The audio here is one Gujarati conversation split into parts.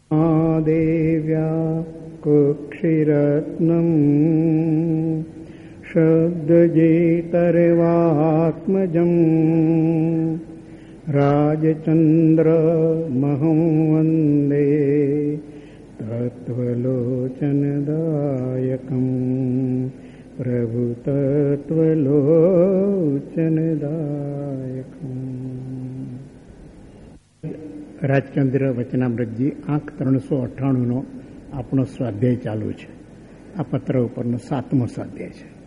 દેવ્યા કુક્ષિરત્નમ શબ્દજેતર્વાત્મજં રાજચંદ્ર મહં વંદે તત્વલોચનદાયકમ પ્રભુ તત્વલોચનદાયકમ. રાજચંદ્ર વચનામૃતજી આંક 398 આપણો સ્વાધ્યાય ચાલુ છે. આ પત્ર ઉપરનો 7મો સ્વાધ્યાય છે.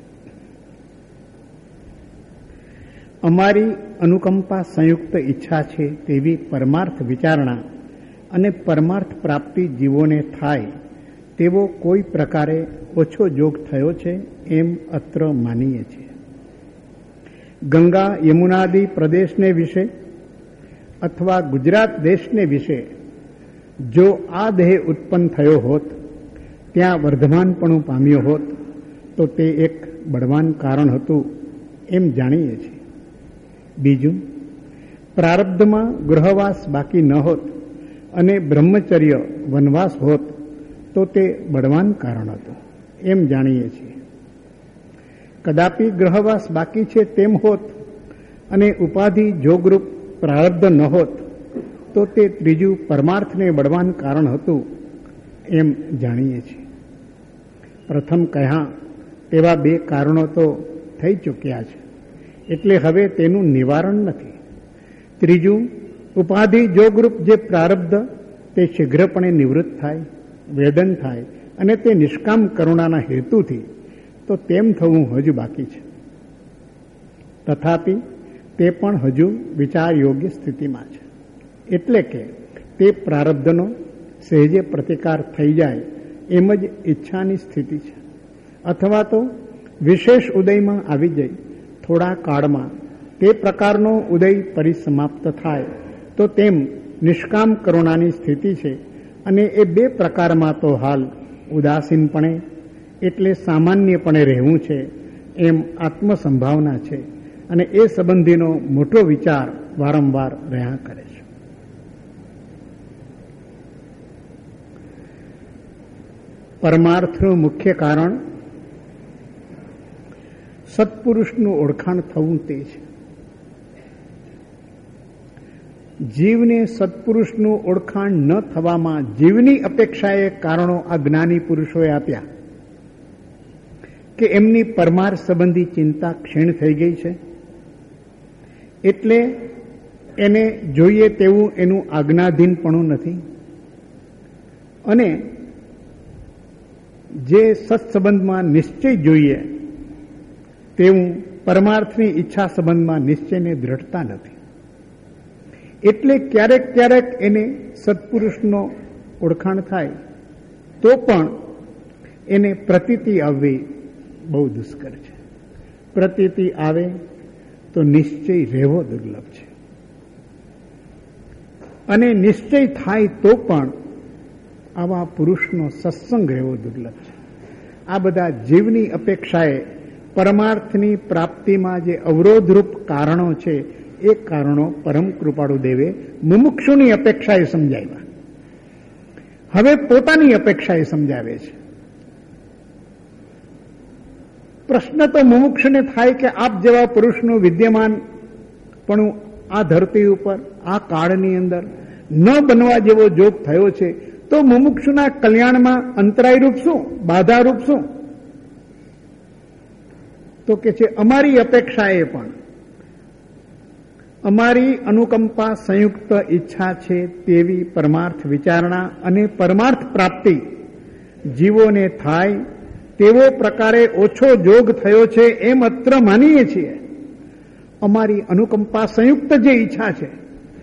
અમારી અનુકંપા સંયુક્ત ઈચ્છા છે તેવી પરમાર્થ વિચારણા અને પરમાર્થ પ્રાપ્તિ જીવોને થાય તેવો કોઈ પ્રકારે ઓછો જોગ થયો છે એમ અત્ર માનીએ છીએ. ગંગા યમુનાદિ પ્રદેશને વિશે અથવા ગુજરાત દેશને વિશે જો આ દેહ ઉત્પન્ન થયો હોત, ત્યાં વર્ધમાનપણું પામ્યો હોત, તો તે એક બળવાન કારણ હતું એમ જાણીએ છીએ. બીજું, પ્રારબ્ધમાં ગૃહવાસ બાકી ન હોત અને બ્રહ્મચર્ય વનવાસ હોત તો તે બળવાન કારણ હતું એમ જાણીએ છીએ. કદાપી ગ્રહવાસ બાકી છે તેમ હોત અને ઉપાધિ જોગરૂપ પ્રારબ્ધ ન હોત તો તે ત્રીજું પરમાર્થને બળવાન કારણ હતું એમ જાણીએ છીએ. પ્રથમ કહ્યા તેવા 2 કારણો તો થઈ ચૂક્યા છે, એટલે હવે તેનું નિવારણ નથી. ત્રીજું, ઉપાધિ જોગરૂપ જે પ્રારબ્ધ તે શીઘ્રપણે નિવૃત્ત થાય, વેદન થાય અને તે નિષ્કામ કરુણાના હેતુથી તો તેમ થવું હજુ બાકી છે. તથાપિ તે પણ હજુ વિચાર યોગ્ય સ્થિતિમાં છે. એટલે કે તે પ્રારબ્ધનો સહેજે પ્રતિકાર થઈ જાય એમ જ ઈચ્છાની સ્થિતિ છે, અથવા તો વિશેષ ઉદયમાં આવી જાય થોડા કાળમાં તે પ્રકારનો ઉદય પરિસમાપ્ત થાય તો તેમ નિષ્કામ કરુણાની સ્થિતિ છે. અને એ 2 પ્રકારમાં તો હાલ ઉદાસીનપણે એટલે સામાન્યપણે રહેવું છે એમ આત્મસંભાવના છે અને એ સંબંધીનો મોટો વિચાર વારંવાર રહ્યા કરે છે. પરમાર્થનું મુખ્ય કારણ સત્પુરુષનું ઓળખાણ થવું તે છે. જીવને સત્પુરુષનું ઓળખાણ ન થવામાં જીવની અપેક્ષાએ કારણો આ જ્ઞાની પુરુષોએ આપ્યા કે એમની પરમાર સંબંધી ચિંતા ક્ષીણ થઈ ગઈ છે, એટલે એને જોઈએ તેવું એનું આજ્ઞાધીનપણું નથી અને જે સત્સંબંધમાં નિશ્ચય જોઈએ તેવું પરમાર્થની ઈચ્છા સંબંધમાં નિશ્ચયને દ્રઢતા નથી. એટલે ક્યારેક ક્યારેક એને સત્પુરુષનો ઓળખાણ થાય તો પણ એને પ્રતીતિ આવવી બહુ દુષ્કર છે. પ્રતીતિ આવે તો નિશ્ચય રહેવો દુર્લભ છે અને નિશ્ચય થાય તો પણ આવા પુરુષનો સત્સંગ રહેવો દુર્લભ છે. આ બધા જીવની અપેક્ષાએ પરમાર્થની પ્રાપ્તિમાં જે અવરોધરૂપ કારણો છે એ કારણો પરમ કૃપાળુ દેવે મુમુક્ષુની અપેક્ષાએ સમજાવ્યા. હવે પોતાની અપેક્ષાએ સમજાવે છે. પ્રશ્ન તો મુમુક્ષુને થાય કે આપ જેવા પુરુષનું વિદ્યમાન પણ આ ધરતી ઉપર આ કાળની અંદર ન બનવા જેવો જોગ થયો છે, તો મુમુક્ષુના કલ્યાણમાં અંતરાયરૂપ શું, બાધારૂપ શું? તો કે છે અમારી અપેક્ષાએ પણ અમારી અનુકંપા સંયુક્ત ઈચ્છા છે તેવી પરમાર્થ વિચારણા અને પરમાર્થ પ્રાપ્તિ જીવોને થાય તેવો પ્રકારે ઓછો જોગ થયો છે એમ અત્ર માનીએ છીએ. અમારી અનુકંપા સંયુક્ત જે ઈચ્છા છે,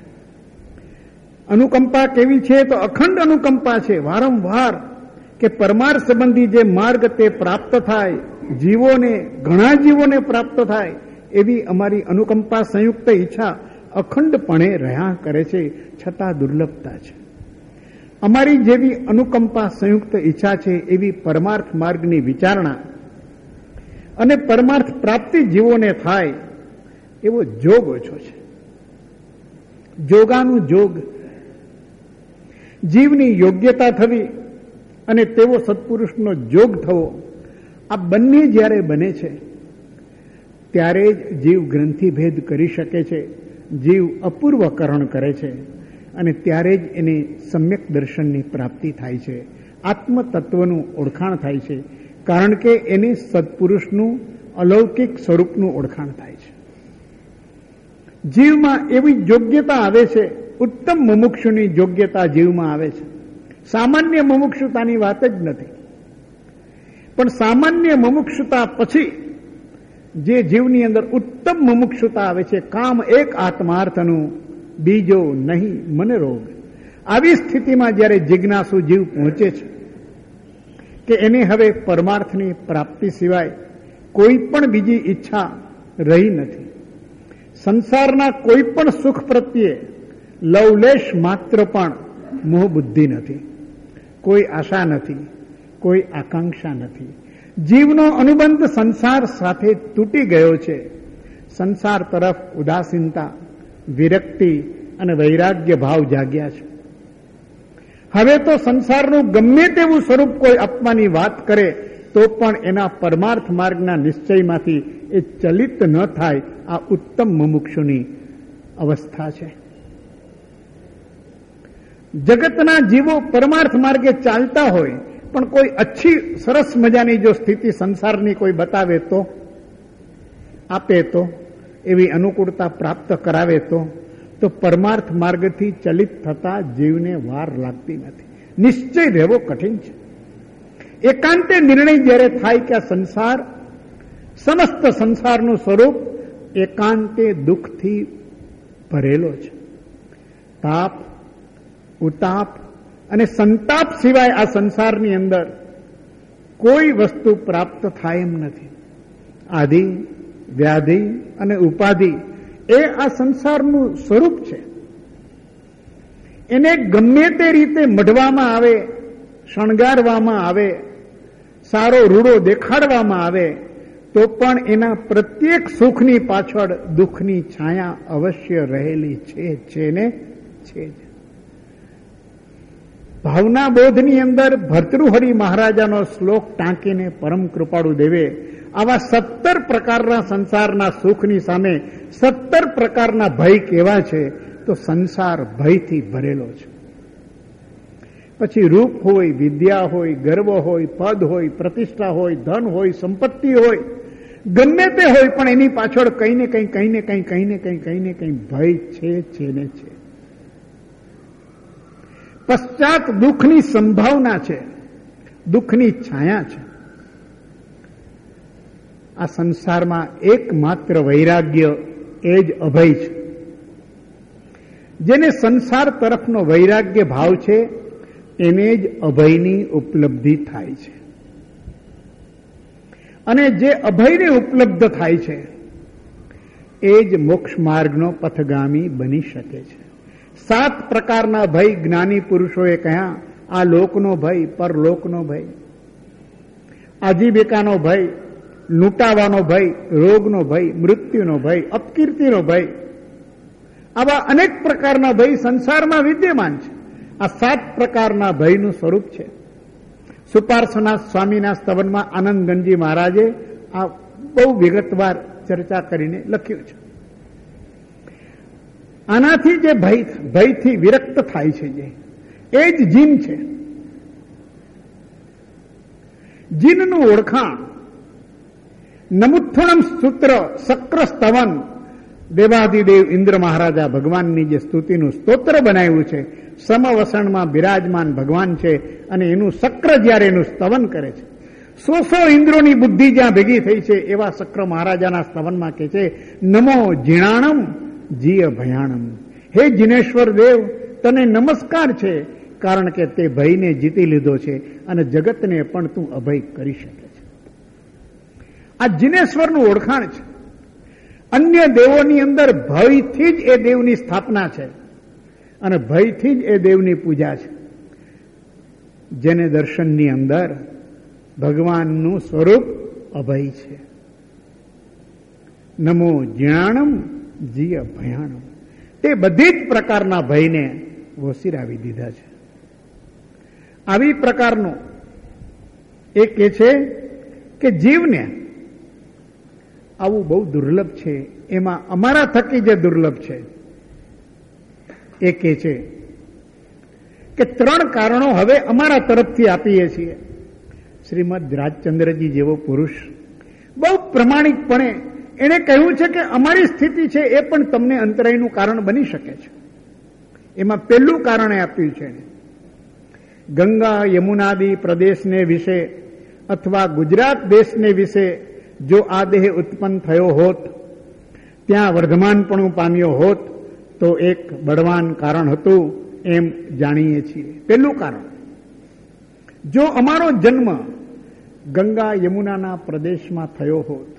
અનુકંપા કેવી છે તો અખંડ અનુકંપા છે. વારંવાર કે પરમાર્થ સંબંધી જે માર્ગ તે પ્રાપ્ત થાય, જીવોને ઘણા જીવોને પ્રાપ્ત થાય એવી અમારી અનુકંપા સંયુક્ત ઈચ્છા અખંડપણે રહ્યા કરે છે, છતાં દુર્લભતા છે. અમારી જેવી અનુકંપા સંયુક્ત ઈચ્છા છે એવી પરમાર્થ માર્ગની વિચારણા અને પરમાર્થ પ્રાપ્તિ જીવોને થાય એવો જોગ ઓછો છે. જોગાનું જોગ જીવની યોગ્યતા થવી અને તેવો સત્પુરુષનો જોગ થવો, આ બંને જ્યારે બને છે ત્યારે જ જીવ ગ્રંથિભેદ કરી શકે છે, જીવ અપૂર્વકરણ કરે છે અને ત્યારે જ એને સમ્યક દર્શનની પ્રાપ્તિ થાય છે, આત્મતત્વનું ઓળખાણ થાય છે, કારણ કે એને સત્પુરુષનું અલૌકિક સ્વરૂપનું ઓળખાણ થાય છે. જીવમાં એવી યોગ્યતા આવે છે, ઉત્તમ મુમુક્ષુની યોગ્યતા જીવમાં આવે છે. સામાન્ય મુમુક્ષુતાની વાત જ નથી, પણ સામાન્ય મુમુક્ષુતા પછી જે જીવની અંદર ઉત્તમ મુમુક્ષુતા આવે છે, કામ એક આત્માર્થનું બીજો નહીં મને રોગ, આવી સ્થિતિમાં જ્યારે જિજ્ઞાસુ જીવ પહોંચે છે કે એને હવે પરમાર્થની પ્રાપ્તિ સિવાય કોઈ પણ બીજી ઈચ્છા રહી નથી, સંસારના કોઈ પણ સુખ પ્રત્યે લવલેશ માત્ર પણ મોહ બુદ્ધિ નથી, કોઈ આશા નથી, કોઈ આકાંક્ષા નથી. જીવનો અનુબંધ સંસાર સાથે તૂટી ગયો છે. સંસાર તરફ ઉદાસીનતા, વિરક્તિ અને વૈરાગ્ય ભાવ જાગ્યા છે. હવે તો સંસારનું ગમે તેવું સ્વરૂપ કોઈ આપવાની વાત કરે તો પણ એના પરમાર્થ માર્ગના નિશ્ચયમાંથી એ ચલિત ન થાય. આ ઉત્તમ મુમુક્ષુની અવસ્થા છે. જગતના જીવો પરમાર્થ માર્ગે ચાલતા હોય પણ કોઈ અચ્છી સરસ મજાની જો સ્થિતિ સંસારની કોઈ બતાવે તો, આપે તો, એવી અનુકૂળતા પ્રાપ્ત કરાવે તો પરમાર્થ માર્ગથી ચલિત થતા જીવને વાર લાગતી નથી. નિશ્ચય રહેવો કઠિન છે. એકાંતે નિર્ણય જ્યારે થાય કે આ સંસાર, સમસ્ત સંસારનું સ્વરૂપ એકાંતે દુઃખથી ભરેલો છે, તાપ, ઉતાપ અને સંતાપ સિવાય આ સંસારની અંદર કોઈ વસ્તુ પ્રાપ્ત થાય એમ નથી. આદિ, વ્યાધિ અને ઉપાધિ એ આ સંસારનું સ્વરૂપ છે. એને ગમે તે રીતે મઢવામાં આવે, શણગારવામાં આવે, સારો રૂડો દેખાડવામાં આવે તો પણ એના પ્રત્યેક સુખની પાછળ દુઃખની છાયા અવશ્ય રહેલી છે ને છે જ. ભાવના બોધની અંદર ભર્તૃહરિ મહારાજાનો શ્લોક ટાંકીને પરમ કૃપાળુ દેવે આવા 17 પ્રકારના સંસારના સુખની સામે 17 પ્રકારના ભય કેવા છે તો સંસાર ભયથી ભરેલો છે. પછી રૂપ હોય, વિદ્યા હોય, ગર્વ હોય, પદ હોય, પ્રતિષ્ઠા હોય, ધન હોય, સંપત્તિ હોય, ગમે તે હોય પણ એની પાછળ કંઈ ને કંઈ ભય છે ને છે. પશ્ચાત દુઃખની સંભાવના છે, દુઃખની છાયા છે. આ સંસારમાં એકમાત્ર વૈરાગ્ય એ જ અભય છે. જેને સંસાર તરફનો વૈરાગ્ય ભાવ છે એને જ અભયની ઉપલબ્ધિ થાય છે. અને જે અભયને ઉપલબ્ધ થાય છે એ જ મોક્ષ માર્ગનો પથગામી બની શકે છે. 7 પ્રકારના ભય જ્ઞાની પુરુષોએ કહ્યા. આ લોકનો ભય, પરલોકનો ભય, આજીવિકાનો ભય, લૂંટાવાનો ભય, રોગનો ભય, મૃત્યુનો ભય, અપકીર્તિનો ભય, આવા અનેક પ્રકારના ભય સંસારમાં વિદ્યમાન છે. આ 7 પ્રકારના ભયનું સ્વરૂપ છે. સુપાર્શ્વનાથ સ્વામીના સ્તવનમાં આનંદગંજી મહારાજે આ બહુ વિગતવાર ચર્ચા કરીને લખ્યું છે. આનાથી જે ભયથી વિરક્ત થાય છે એ જ જીન છે. જીનનું ઓળખાણ નમુત્થણમ સૂત્ર શક્ર સ્તવન દેવાધિદેવ ઇન્દ્ર મહારાજા ભગવાનની જે સ્તુતિનું સ્તોત્ર બનાવ્યું છે. સમવસણમાં બિરાજમાન ભગવાન છે અને એનું શક્ર જ્યારે એનું સ્તવન કરે છે, 100 ઇન્દ્રોની બુદ્ધિ જ્યાં ભેગી થઈ છે એવા શક્ર મહારાજાના સ્તવનમાં કહે છે નમો જીણાણમ જીય ભયાણમ. હે જીનેશ્વર દેવ, તને નમસ્કાર છે કારણ કે તે ભયને જીતી લીધો છે અને જગતને પણ તું અભય કરી શકે છે. આ જીનેશ્વરનું ઓળખાણ છે. અન્ય દેવોની અંદર ભયથી જ એ દેવની સ્થાપના છે અને ભયથી જ એ દેવની પૂજા છે. જેને દર્શનની અંદર ભગવાનનું સ્વરૂપ અભય છે. નમો જીણાણમ જીય ભયાણમ. તે બધી જ પ્રકારના ભયને ઓસિરાવી દીધા છે. આવી પ્રકારનો એ કહે છે કે જીવને આવું બહુ દુર્લભ છે. એમાં અમારા થકી જે દુર્લભ છે એ કહે છે કે 3 કારણો હવે અમારા તરફથી આપીએ છીએ. શ્રીમદ રાજચંદ્રજી જેવો પુરુષ બહુ પ્રમાણિકપણે એણે કહ્યું છે કે અમારી સ્થિતિ છે એ પણ તમને અંતરાયનું કારણ બની શકે છે. એમાં પહેલું કારણ એ આપ્યું છે, ગંગા યમુનાદી પ્રદેશને વિશે અથવા ગુજરાત દેશને વિશે જો આ દેહ ઉત્પન્ન થયો હોત, ત્યાં વર્ધમાનપણું પામ્યો હોત તો એક બળવાન કારણ હતું એમ જાણીએ છીએ. પહેલું કારણ, જો અમારો જન્મ ગંગા યમુનાના પ્રદેશમાં થયો હોત,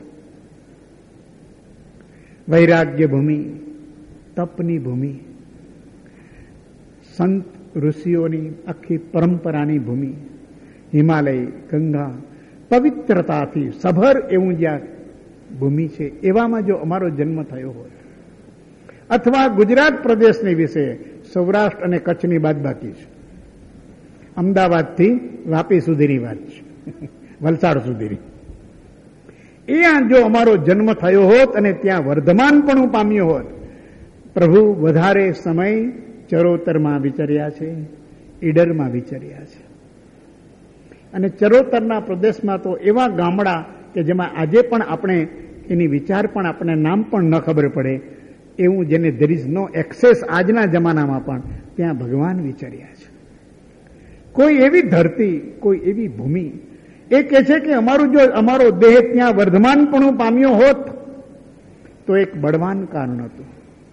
વૈરાગ્ય ભૂમિ, તપની ભૂમિ, સંત ઋષિઓની આખી પરંપરાની ભૂમિ, હિમાલય, ગંગા, પવિત્રતાથી સભર એવું જ્યાં ભૂમિ છે એવામાં જો અમારો જન્મ થયો હોય, અથવા ગુજરાત પ્રદેશની વિશે સૌરાષ્ટ્ર અને કચ્છની બાદ બાકી છે, અમદાવાદથી વાપી સુધીની વાત છે, વલસાડ સુધીની, અહીંયા જો અમારો જન્મ થયો હોત અને ત્યાં વર્ધમાનપણું પામ્યો હોત, પ્રભુ વધારે સમય ચરોતરમાં વિચર્યા છે, ઈડરમાં વિચર્યા છે. અને ચરોતરના પ્રદેશમાં તો એવા ગામડા કે જેમાં આજે પણ આપણે એની વિચાર પણ આપણે નામ પણ ન ખબર પડે એવું, જેને ધેર ઇઝ નો એક્સેસ આજના જમાનામાં પણ ત્યાં ભગવાન વિચર્યા છે. કોઈ એવી ધરતી, કોઈ એવી ભૂમિ, એ કહે છે કે અમારો દેહ ત્યાં વર્ધમાનપણું પામ્યો હોત તો એક બળવાન કારણ હતું.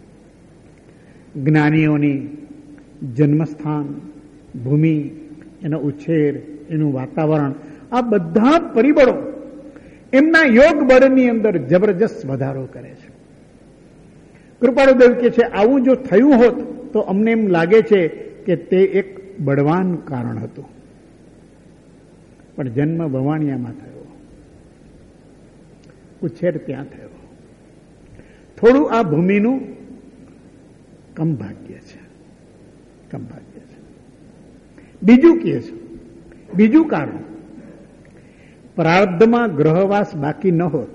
જ્ઞાનીઓની જન્મસ્થાન, ભૂમિ, એનો ઉછેર, એનું વાતાવરણ, આ બધા પરિબળો એમના યોગ બળની અંદર જબરજસ્ત વધારો કરે છે. કૃપાળુદેવ કહે છે આવું જો થયું હોત તો અમને એમ લાગે છે કે તે એક બળવાન કારણ હતું. પણ જન્મ ભવાણિયામાં થયો, ઉછેર ત્યાં થયો, થોડું આ ભૂમિનું કમ ભાગ્ય છે, કમ ભાગ્ય છે. બીજું કહે છે, બીજું કારણ, પ્રારબ્ધમાં ગ્રહવાસ બાકી ન હોત,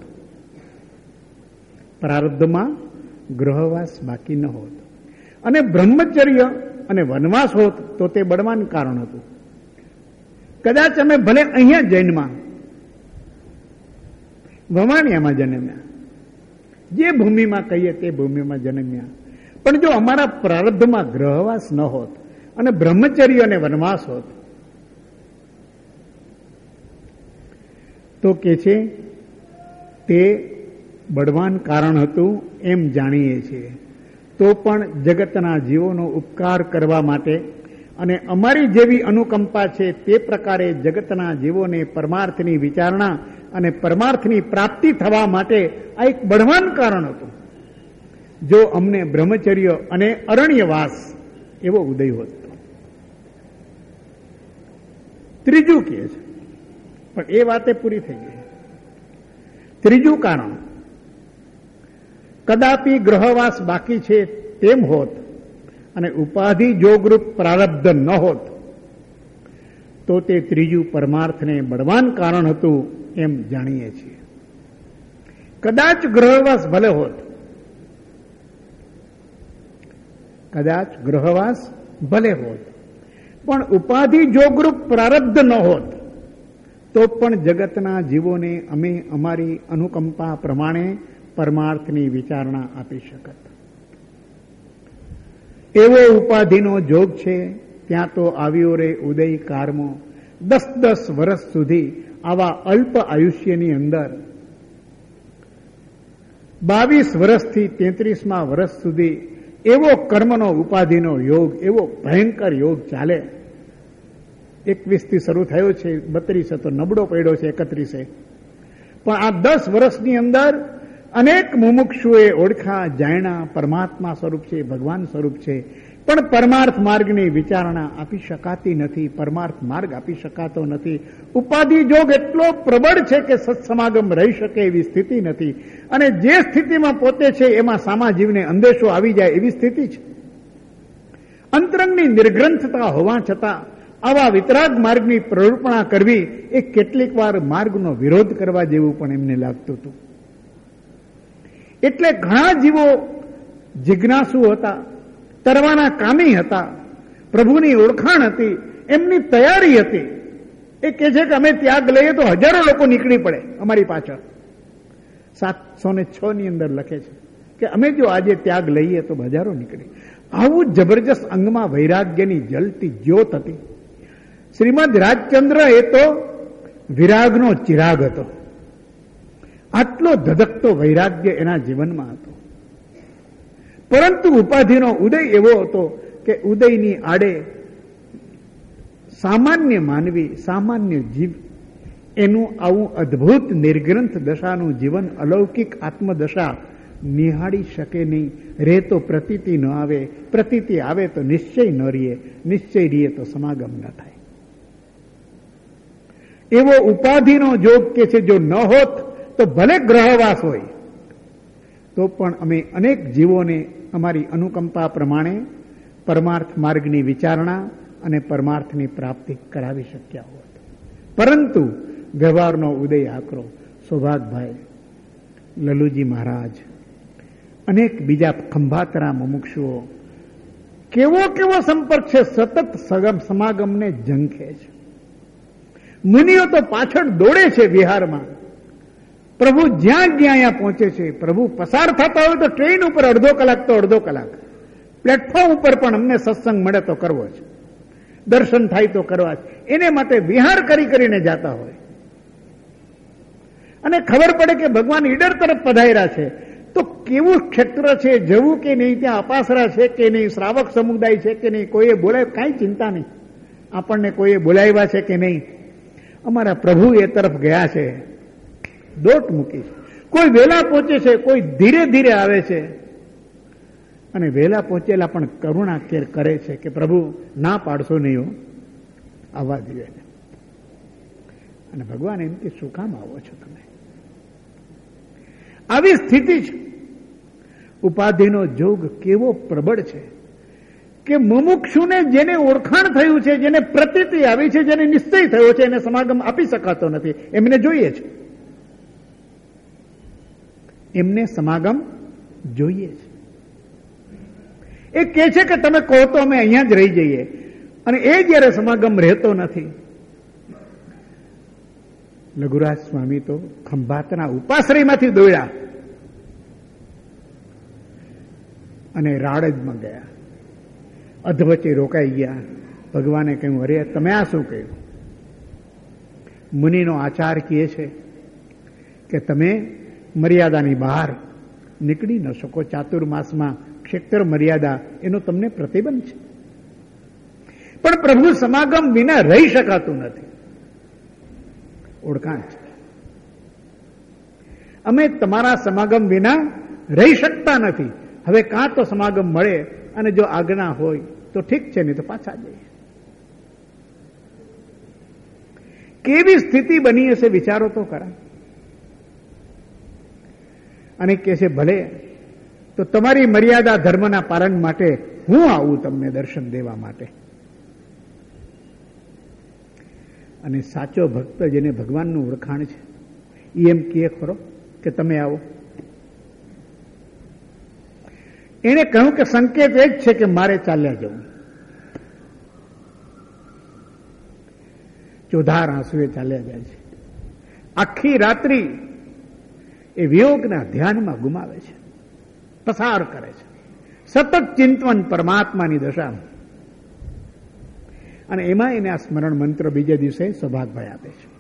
પ્રારબ્ધમાં ગ્રહવાસ બાકી ન હોત અને બ્રહ્મચર્ય અને વનવાસ હોત તો તે બળવાન કારણ હતું. કદાચ અમે ભલે અહીંયા જન્મ્યા, ભવાણિયામાં જન્મ્યા, જે ભૂમિમાં કહીએ તે ભૂમિમાં જન્મ્યા, પણ જો અમારા પ્રારબ્ધમાં ગ્રહવાસ ન હોત અને બ્રહ્મચર્ય અને વનવાસ હોત તો કે છે તે બળવાન કારણ હતું એમ જાણીએ છીએ. તો પણ જગતના જીવોનો ઉપકાર કરવા માટે અને અમારી જેવી અનુકંપા છે તે પ્રકારે જગતના જીવોને પરમાર્થની વિચારણા અને પરમાર્થની પ્રાપ્તિ થવા માટે આ એક બળવાન કારણ હતું. જો અમને બ્રહ્મચર્ય અને અરણ્યવાસ એવો ઉદય હોત. ત્રીજું કહે છે, પણ એ વાતે પૂરી થઈ ગઈ. ત્રીજું કારણ, કદાપી ગ્રહવાસ બાકી છે તેમ હોત અને ઉપાધિ જોગરૂપ પ્રારબ્ધ ન હોત તો તે ત્રીજું પરમાર્થને બળવાન કારણ હતું એમ જાણીએ છીએ. કદાચ ગ્રહવાસ ભલે હોત, કદાચ ગ્રહવાસ ભલે હોત, પણ ઉપાધિ જોગરૂપ પ્રારબ્ધ ન હોત તો પણ જગતના જીવોને અમે અમારી અનુકંપા પ્રમાણે પરમાર્થની વિચારણા આપી શકત. એવો ઉપાધિનો જોગ છે ત્યાં તો આવ્યો રે ઉદય કારમો. 10 વર્ષ સુધી આવા અલ્પ આયુષ્યની અંદર 22 વર્ષથી 33મા વર્ષ સુધી એવો કર્મનો ઉપાધિનો યોગ, એવો ભયંકર યોગ ચાલે. 21થી શરૂ થયો છે, 32 તો નબળો પડ્યો છે 31. પણ આ 10 વર્ષની અંદર અનેક મુમુક્ષુએ ઓળખા જાણ્યા પરમાત્મા સ્વરૂપ છે, ભગવાન સ્વરૂપ છે, પણ પરમાર્થ માર્ગની વિચારણા આપી શકાતી નથી, પરમાર્થ માર્ગ આપી શકાતો નથી. ઉપાધિ જોગ એટલો પ્રબળ છે કે સત્સમાગમ રહી શકે એવી સ્થિતિ નથી. અને જે સ્થિતિમાં પોતે છે એમાં સામા જીવને અંદેશો આવી જાય એવી સ્થિતિ છે. અંતરંગની નિર્ગ્રંથતા હોવા છતાં આવા વિતરાગ માર્ગની પ્રરૂપણા કરવી એ કેટલીક વાર માર્ગનો વિરોધ કરવા જેવું પણ એમને લાગતું હતું. એટલે ઘણા જીવો જિજ્ઞાસુ હતા, તરવાના કામી હતા, પ્રભુની ઓળખાણ હતી, એમની તૈયારી હતી. એ કહે છે કે અમે ત્યાગ લઈએ તો હજારો લોકો નીકળી પડે અમારી પાછળ. 706 ની અંદર લખે છે કે અમે જો આજે ત્યાગ લઈએ તો હજારો નીકળે. આવું જબરજસ્ત અંગમાં વૈરાગ્યની જલતી જ્યોત હતી. શ્રીમદ રાજચંદ્ર એ તો વિરાગનો ચિરાગ હતો. આટલો ધધકતો વૈરાગ્ય એના જીવનમાં હતો. પરંતુ ઉપાધિનો ઉદય એવો હતો કે ઉદયની આડે સામાન્ય માનવી, સામાન્ય જીવ એનું આવું અદ્ભુત નિર્ગ્રંથ દશાનું જીવન, અલૌકિક આત્મદશા નિહાળી શકે નહીં. રે તો પ્રતીતિ ન આવે, પ્રતીતિ આવે તો નિશ્ચય ન રીએ, નિશ્ચય રીએ તો સમાગમ ન થાય. એવો ઉપાધિનો જોગ કે છે જો ન હોત તો ભલે ગ્રહવાસ હોય તો પણ અમે અનેક જીવોને અમારી અનુકંપા પ્રમાણે પરમાર્થ માર્ગની વિચારણા અને પરમાર્થની પ્રાપ્તિ કરાવી શક્યા હોત. પરંતુ વ્યવહારનો ઉદય આકરો. સૌભાગભાઈ, લલુજી મહારાજ, અનેક બીજા ખંભાતરા મુમુક્ષુઓ, કેવો કેવો સંપર્ક છે, સતત સમાગમને ઝંખે છે. મુનિઓ તો પાછળ દોડે છે વિહારમાં. પ્રભુ જ્યાં અહીંયા પહોંચે છે. પ્રભુ પસાર થતા હોય તો ટ્રેન ઉપર અડધો કલાક તો અડધો કલાક, પ્લેટફોર્મ ઉપર પણ અમને સત્સંગ મળે તો કરવો છે, દર્શન થાય તો કરવા છે. એને માટે વિહાર કરીને જાતા હોય. અને ખબર પડે કે ભગવાન ઈડર તરફ પધાર્યા છે તો કેવું ક્ષેત્ર છે, જવું કે નહીં, ત્યાં અપાસરા છે કે નહીં, શ્રાવક સમુદાય છે કે નહીં, કોઈએ બોલાય, કાંઈ ચિંતા નહીં. આપણને કોઈએ બોલાવ્યા છે કે નહીં. અમારા પ્રભુ એ તરફ ગયા છે, દોટ મૂકી છે. કોઈ વહેલા પહોંચે છે, કોઈ ધીરે ધીરે આવે છે. અને વહેલા પહોંચેલા પણ કરુણા કરે છે કે પ્રભુ ના પાડશો નહીં, આવવા દે. અને ભગવાન એમ કે શું કામ આવો છો તમે? આવી સ્થિતિ છે. ઉપાધિનો જોગ કેવો પ્રબળ છે કે મુમુક્ષુને જેને ઓળખાણ થયું છે, જેને પ્રતીતિ આવી છે, જેને નિશ્ચય થયો છે, એને સમાગમ આપી શકાતો નથી. એમને જોઈએ છે, એમને સમાગમ જોઈએ છે. એ કહે છે કે તમે કહો તો અમે અહીંયા જ રહી જઈએ. અને એ જયારે સમાગમ રહેતો નથી. લઘુરાજ સ્વામી તો ખંભાતના ઉપાશ્રયમાંથી દોડ્યા અને રાડજમાં ગયા. અધવચ્ચે રોકાઈ ગયા. ભગવાને કહ્યું, અરે તમે આ શું કહ્યું? મુનિનો આચાર કહે છે કે તમે મર્યાદાની બહાર નીકળી ન શકો. ચાતુર્માસમાં ક્ષેત્ર મર્યાદા એનો તમને પ્રતિબંધ છે. પણ પ્રભુ સમાગમ વિના રહી શકાતું નથી. ઓળખાણ છે. અમે તમારા સમાગમ વિના રહી શકતા નથી. હવે કાં તો સમાગમ મળે અને જો આજ્ઞા હોય તો ઠીક છે, નહીં તો પાછા જઈએ. કેવી સ્થિતિ બની હશે વિચારો તો ખરા. અને કહે છે ભલે તો તમારી મર્યાદા ધર્મના પાલન માટે હું આવું તમને દર્શન દેવા માટે. અને સાચો ભક્ત જેને ભગવાનનું ઓળખાણ છે એ એમ કહે ખરો કે તમે આવો. એને કહ્યું કે સંકેત એ જ છે કે મારે ચાલ્યા જવું. ચોધાર આંસુએ ચાલ્યા જાય છે. આખી રાત્રિ એ વિયોગના ધ્યાનમાં ગુમાવે છે, પસાર કરે છે. સતત ચિંતન પરમાત્માની દશામાં. અને એમાં એને આ સ્મરણ મંત્ર બીજે દિવસે સૌભાગભાઈ આપે છે.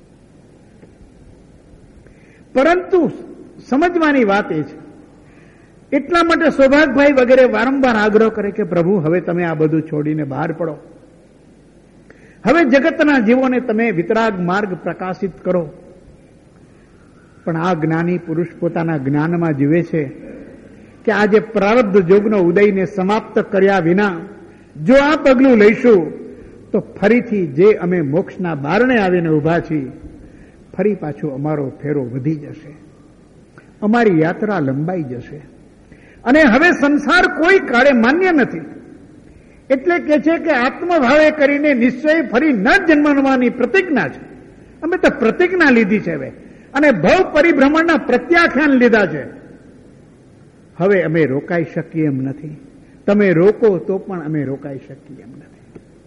પરંતુ સમજવાની વાત એ છે, એટલા માટે સૌભાગભાઈ વગેરે વારંવાર આગ્રહ કરે કે પ્રભુ હવે તમે આ બધું છોડીને બહાર પડો. હવે જગતના જીવોને તમે વિતરાગ માર્ગ પ્રકાશિત કરો. પણ આ જ્ઞાની પુરુષ પોતાના જ્ઞાનમાં જીવે છે કે આજે પ્રારબ્ધ જોગનો ઉદયને સમાપ્ત કર્યા વિના જો આ પગલું લઈશું તો ફરીથી જે અમે મોક્ષના બારણે આવીને ઉભા છીએ, ફરી પાછું અમારો ફેરો વધી જશે, અમારી યાત્રા લંબાઈ જશે. અને હવે સંસાર કોઈ કાળે માન્ય નથી. એટલે કે છે કે આત્મભાવે કરીને નિશ્ચય ફરી ન જન્મવાની પ્રતિજ્ઞા છે. અમે તો પ્રતિજ્ઞા લીધી છે હવે, અને ભવ પરિભ્રમણના પ્રત્યાખ્યાન લીધા છે. હવે અમે રોકાઈ શકીએ એમ નથી. તમે રોકો તો પણ અમે રોકાઈ શકીએ એમ નથી.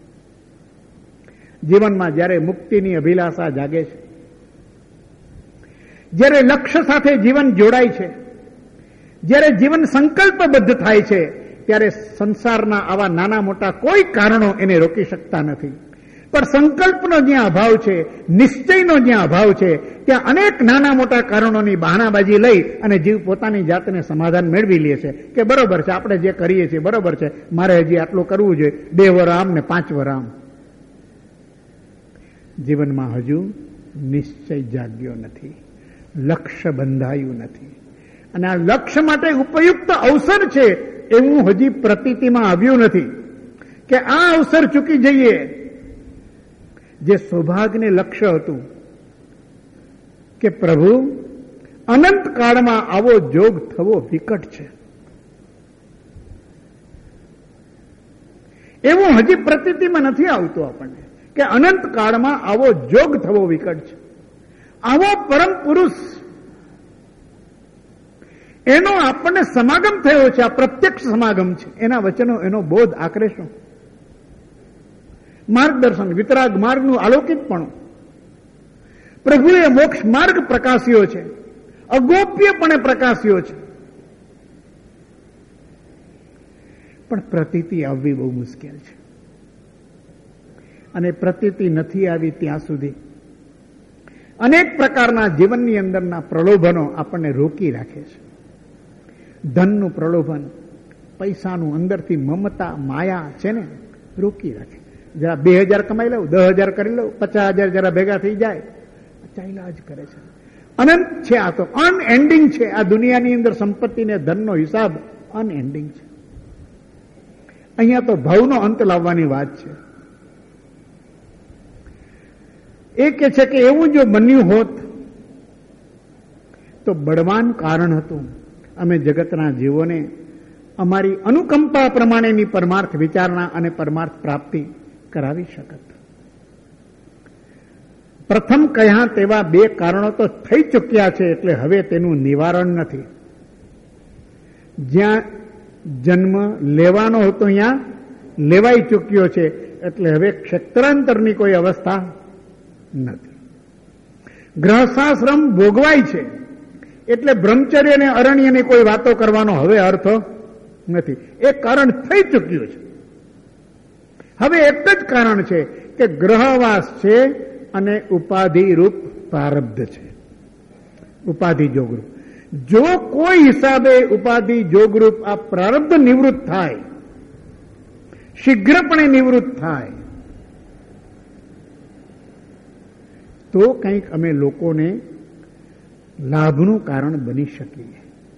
જીવનમાં જ્યારે મુક્તિની અભિલાષા જાગે છે, જ્યારે લક્ષ્ય સાથે જીવન જોડાય છે, જ્યારે જીવન સંકલ્પબદ્ધ થાય છે, ત્યારે સંસારના આવા નાના મોટા કોઈ કારણો એને રોકી શકતા નથી. પણ સંકલ્પનો જ્યાં અભાવ છે, નિશ્ચયનો જ્યાં અભાવ છે, ત્યાં અનેક નાના મોટા કારણોની બહાનાબાજી લઈ અને જીવ પોતાની જાતને સમાધાન મેળવી લે છે કે બરોબર છે, આપણે જે કરીએ છીએ બરોબર છે, મારે હજી આટલું કરવું જોઈએ, 2 વર આમ ને 5 વર આમ. જીવનમાં હજુ નિશ્ચય જાગ્યો નથી, લક્ષ્ય બંધાયું નથી, અને આ લક્ષ્ય માટે ઉપયુક્ત અવસર છે એવું હજી પ્રતીતિમાં આવ્યું નથી કે આ અવસર ચૂકી જઈએ. જે સૌભાગ્યને લક્ષ્ય હતું કે પ્રભુ અનંત કાળમાં આવો જોગ થવો વિકટ છે, એવું હજી પ્રતીતિમાં નથી આવતું આપણને કે અનંત કાળમાં આવો જોગ થવો વિકટ છે. આવો પરમ પુરુષ એનો આપણને સમાગમ થયો છે, આ પ્રત્યક્ષ સમાગમ છે. એના વચનો, એનો બોધ, આખરે શું? માર્ગદર્શન, વિતરાગ માર્ગનું આલોકિતપણું. પ્રભુએ મોક્ષ માર્ગ પ્રકાશ્યો છે, અગોપ્યપણે પ્રકાશ્યો છે. પણ પ્રતીતિ આવવી બહુ મુશ્કેલ છે, અને પ્રતીતિ નથી આવી ત્યાં સુધી અનેક પ્રકારના જીવનની અંદરના પ્રલોભનો આપણને રોકી રાખે છે. ધનનું પ્રલોભન, પૈસાનું, અંદરથી મમતા, માયા છે ને, રોકી રાખે. જરા 2000 કમાઈ લઉં, 10,000 કરી લઉં, 50,000 જરા ભેગા થઈ જાય, ચાલ્યા જ કરે છે. અનંત છે, આ તો અનએન્ડિંગ છે. આ દુનિયાની અંદર સંપત્તિને ધનનો હિસાબ અનએન્ડિંગ છે. અહીંયા તો ભાવનો અંત લાવવાની વાત છે. એ કે છે કે એવું જો બન્યું હોત તો બળવાન કારણ હતું, અમે જગતના જીવોને અમારી અનુકંપા પ્રમાણેની પરમાર્થ વિચારણા અને પરમાર્થ પ્રાપ્તિ કરાવી શકત. પ્રથમ કહ્યા તેવા 2 કારણો તો થઈ ચૂક્યા છે, એટલે હવે તેનું નિવારણ નથી. જ્યાં જન્મ લેવાનો હતો ત્યાં લેવાઈ ચૂક્યો છે, એટલે હવે ક્ષેત્રાંતરની કોઈ અવસ્થા નથી. ગ્રહસ્થાશ્રમ ભોગવાય છે, એટલે બ્રહ્મચર્ય અને અરણ્યની કોઈ વાતો કરવાનો હવે અર્થ નથી. એ કારણ થઈ ચૂક્યું છે. હવે એક જ કારણ છે કે ગ્રહવાસ છે અને ઉપાધિ રૂપ પ્રારબ્ધ છે, ઉપાધિ જોગરૂપ. જો કોઈ હિસાબે ઉપાધિ જોગરૂપ આ પ્રારબ્ધ નિવૃત્ત થાય, શીઘ્રપણે નિવૃત્ત થાય, તો કંઈક અમે લોકોને લાભનું કારણ બની શકીએ.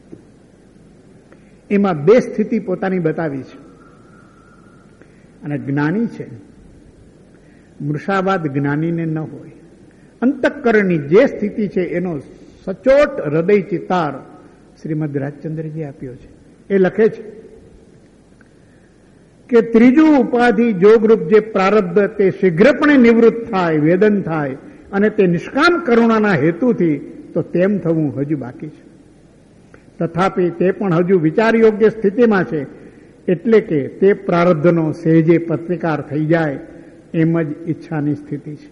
એમાં 2 સ્થિતિ પોતાની બતાવી છે. અને જ્ઞાની છે, મૃષાવાદ જ્ઞાનીને ન હોય. અંતઃકરણની જે સ્થિતિ છે એનો સચોટ હૃદય ચિતાર શ્રીમદ રાજચંદ્રજી આપ્યો છે. એ લખે છે કે ત્રીજું ઉપાધિ જોગરૂપ જે પ્રારબ્ધ તે શીઘ્રપણે નિવૃત્ત થાય, વેદન થાય, અને તે નિષ્કામ કરુણાના હેતુથી તો તેમ થવું હજુ બાકી છે. તથાપિ તે પણ હજુ વિચાર યોગ્ય સ્થિતિમાં છે, એટલે કે તે પ્રારબ્ધનો સહેજે પ્રતિકાર થઈ જાય એમ જ ઈચ્છાની સ્થિતિ છે.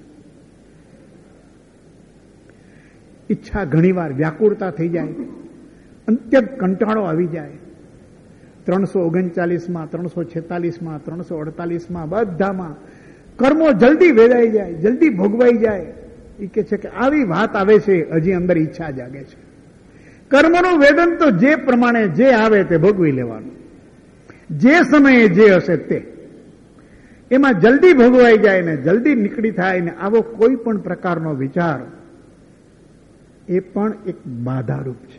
ઈચ્છા ઘણીવાર વ્યાકુળતા થઈ જાય, અત્યંત કંટાળો આવી જાય. 339માં, 346માં, 348માં બધામાં કર્મો જલ્દી વેદાઈ જાય, જલ્દી ભોગવાઈ જાય. એ કે છે કે આવી વાત આવે છે, હજી અંદર ઈચ્છા જાગે છે. કર્મનું વેદન તો જે પ્રમાણે જે આવે તે ભોગવી લેવાનું, જે સમયે જે હશે તે. એમાં જલ્દી ભોગવાઈ જાય ને જલ્દી નીકળી થાય ને આવો કોઈ પણ પ્રકારનો વિચાર એ પણ એક બાધારૂપ છે.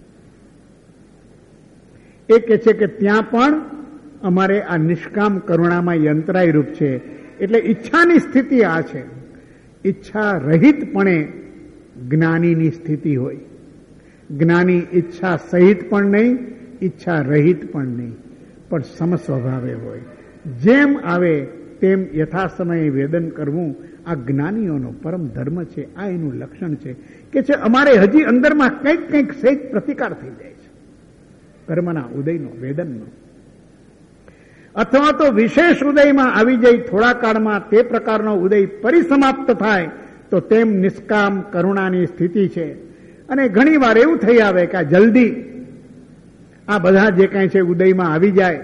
એ કે છે કે ત્યાં પણ અમારે આ નિષ્કામ કરુણામાં યંત્રાય રૂપ છે. એટલે ઈચ્છાની સ્થિતિ આ છે. ઈચ્છા રહિતપણે જ્ઞાનીની સ્થિતિ હોય. જ્ઞાની ઈચ્છા સહિત પણ નહીં, ઈચ્છા રહિત પણ નહીં, પણ સમ સ્વભાવે હોય. જેમ આવે તેમ યથાસમયે વેદન કરવું આ જ્ઞાનીઓનો પરમ ધર્મ છે. આ એનું લક્ષણ છે કે છે અમારે હજી અંદરમાં કંઈક કંઈક સહેજ પ્રતિકાર થઈ જાય છે કર્મના ઉદયનો, વેદનનો, અથવા તો વિશેષ ઉદયમાં આવી જાય થોડા કાળમાં તે પ્રકારનો ઉદય પરિસમાપ્ત થાય તો તેમ નિષ્કામ કરુણાની સ્થિતિ છે. અને ઘણી વાર એવું થઈ આવે કે જલ્દી આ બધા જે કાંઈ છે ઉદયમાં આવી જાય